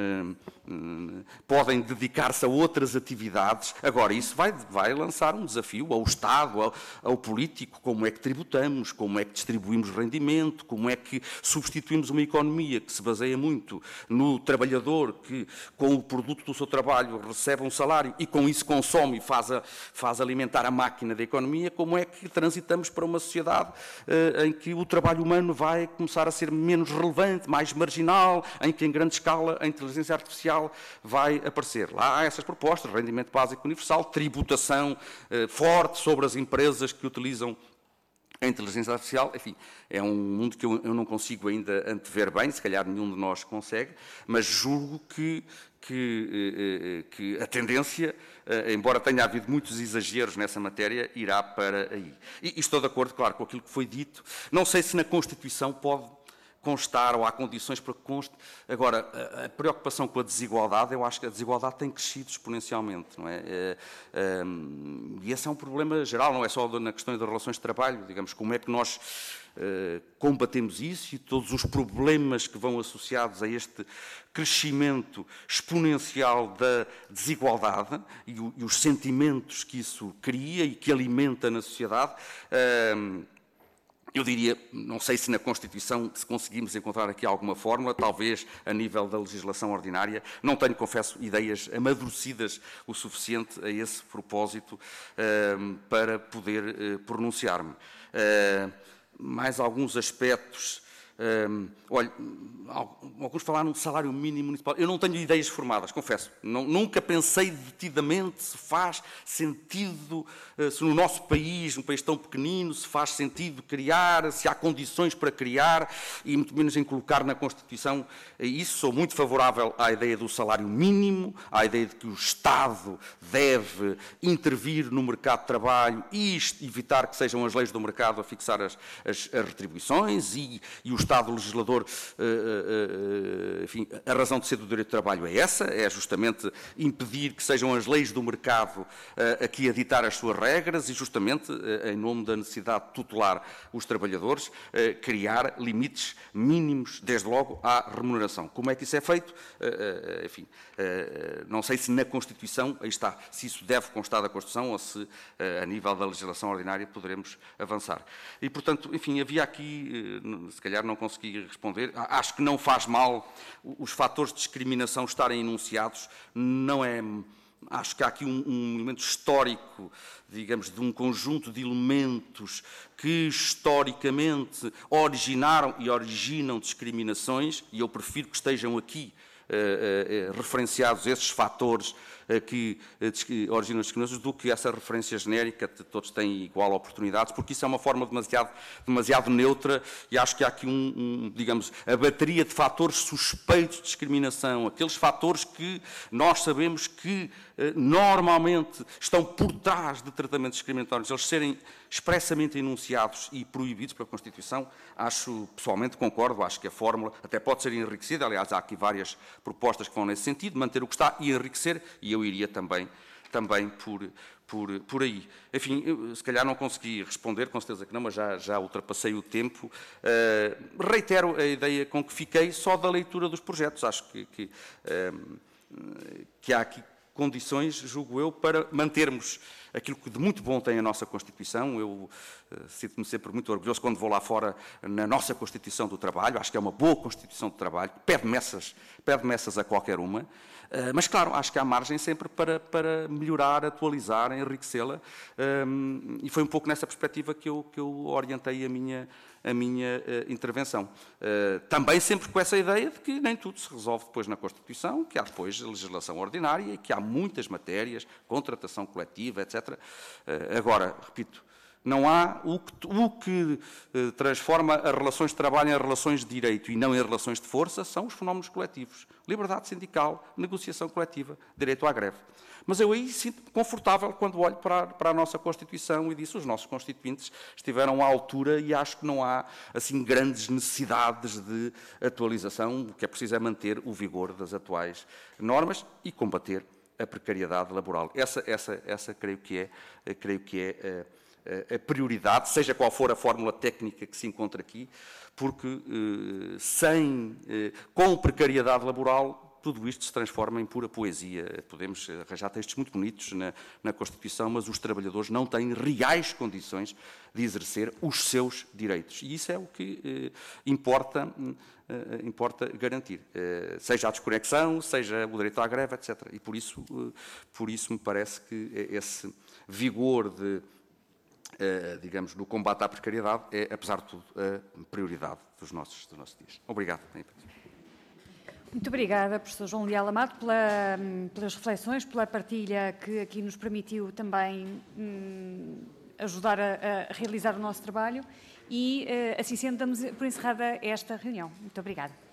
podem dedicar-se a outras atividades. Agora, isso vai lançar um desafio ao Estado, ao político, como é que tributamos, como é que distribuímos rendimento, como é que substituímos uma economia que se baseia muito no trabalhador que, com o produto do seu trabalho, recebe um salário e com isso consome e faz alimentar a máquina da economia, como é que transitamos para uma sociedade em que o trabalho humano vai começar a ser menos relevante, mais marginal, em que em grande escala a inteligência artificial vai aparecer. Lá há essas propostas, rendimento básico universal, tributação forte sobre as empresas que utilizam a inteligência artificial. Enfim, é um mundo que eu não consigo ainda antever bem, se calhar nenhum de nós consegue, mas julgo que a tendência, embora tenha havido muitos exageros nessa matéria, irá para aí. E estou de acordo, claro, com aquilo que foi dito. Não sei se na Constituição pode constar ou há condições para que conste. Agora, a preocupação com a desigualdade, eu acho que a desigualdade tem crescido exponencialmente, não é? E esse é um problema geral, não é só na questão das relações de trabalho, digamos, como é que nós combatemos isso e todos os problemas que vão associados a este crescimento exponencial da desigualdade e os sentimentos que isso cria e que alimenta na sociedade. Eu diria, não sei se na Constituição se conseguimos encontrar aqui alguma fórmula, talvez a nível da legislação ordinária. Não tenho, confesso, ideias amadurecidas o suficiente a esse propósito para poder pronunciar-me. Mais alguns aspectos Olha, alguns falaram de salário mínimo municipal. Eu não tenho ideias formadas, confesso. Nunca pensei detidamente se faz sentido, se no nosso país, um país tão pequenino, se faz sentido criar, se há condições para criar, e muito menos em colocar na Constituição isso. Sou muito favorável à ideia do salário mínimo, à ideia de que o Estado deve intervir no mercado de trabalho e evitar que sejam as leis do mercado a fixar as retribuições e o Estado legislador, enfim, a razão de ser do direito de trabalho é essa, é justamente impedir que sejam as leis do mercado aqui a ditar as suas regras e justamente, em nome da necessidade de tutelar os trabalhadores, criar limites mínimos, desde logo, à remuneração. Como é que isso é feito? Enfim, não sei se na Constituição, aí está, se isso deve constar da Constituição ou se, a nível da legislação ordinária, poderemos avançar. E, portanto, enfim, havia aqui, se calhar não consegui responder, acho que não faz mal os fatores de discriminação estarem enunciados, não é... Acho que há aqui um elemento histórico, digamos, de um conjunto de elementos que historicamente originaram e originam discriminações, e eu prefiro que estejam aqui referenciados esses fatores que originam discriminações do que essa referência genérica de todos têm igual oportunidades, porque isso é uma forma demasiado neutra e acho que há aqui digamos, a bateria de fatores suspeitos de discriminação, aqueles fatores que nós sabemos que normalmente estão por trás de tratamentos discriminatórios, eles serem expressamente enunciados e proibidos pela Constituição, pessoalmente concordo, acho que a fórmula até pode ser enriquecida, aliás, há aqui várias propostas que vão nesse sentido, manter o que está e enriquecer, e eu iria também por aí. Enfim, se calhar não consegui responder, com certeza que não, mas já ultrapassei o tempo. Reitero a ideia com que fiquei só da leitura dos projetos. Acho que há aqui condições, julgo eu, para mantermos aquilo que de muito bom tem a nossa Constituição. Eu sinto-me sempre muito orgulhoso quando vou lá fora na nossa Constituição do Trabalho. Acho que é uma boa Constituição do Trabalho, pede messas a qualquer uma. Mas, claro, acho que há margem sempre para melhorar, atualizar, enriquecê-la. E foi um pouco nessa perspectiva que eu orientei a minha intervenção. Também sempre com essa ideia de que nem tudo se resolve depois na Constituição, que há depois legislação ordinária e que há muitas matérias, contratação coletiva, etc. Agora, repito, não há o que transforma as relações de trabalho em relações de direito e não em relações de força são os fenómenos coletivos. Liberdade sindical, negociação coletiva, direito à greve. Mas eu aí sinto-me confortável quando olho para a nossa Constituição e disse os nossos constituintes estiveram à altura e acho que não há assim grandes necessidades de atualização. O que é preciso é manter o vigor das atuais normas e combater a precariedade laboral. Essa creio que é a prioridade, seja qual for a fórmula técnica que se encontra aqui, porque com precariedade laboral tudo isto se transforma em pura poesia. Podemos arranjar textos muito bonitos na Constituição, mas os trabalhadores não têm reais condições de exercer os seus direitos. E isso é o que importa garantir. Seja a desconexão, seja o direito à greve, etc. E por isso me parece que esse vigor digamos, no combate à precariedade é, apesar de tudo, a prioridade dos nossos dias. Obrigado. Muito obrigada, professor João Leal Amado, pelas reflexões, pela partilha que aqui nos permitiu também ajudar a realizar o nosso trabalho e, assim sendo, damos por encerrada esta reunião. Muito obrigada.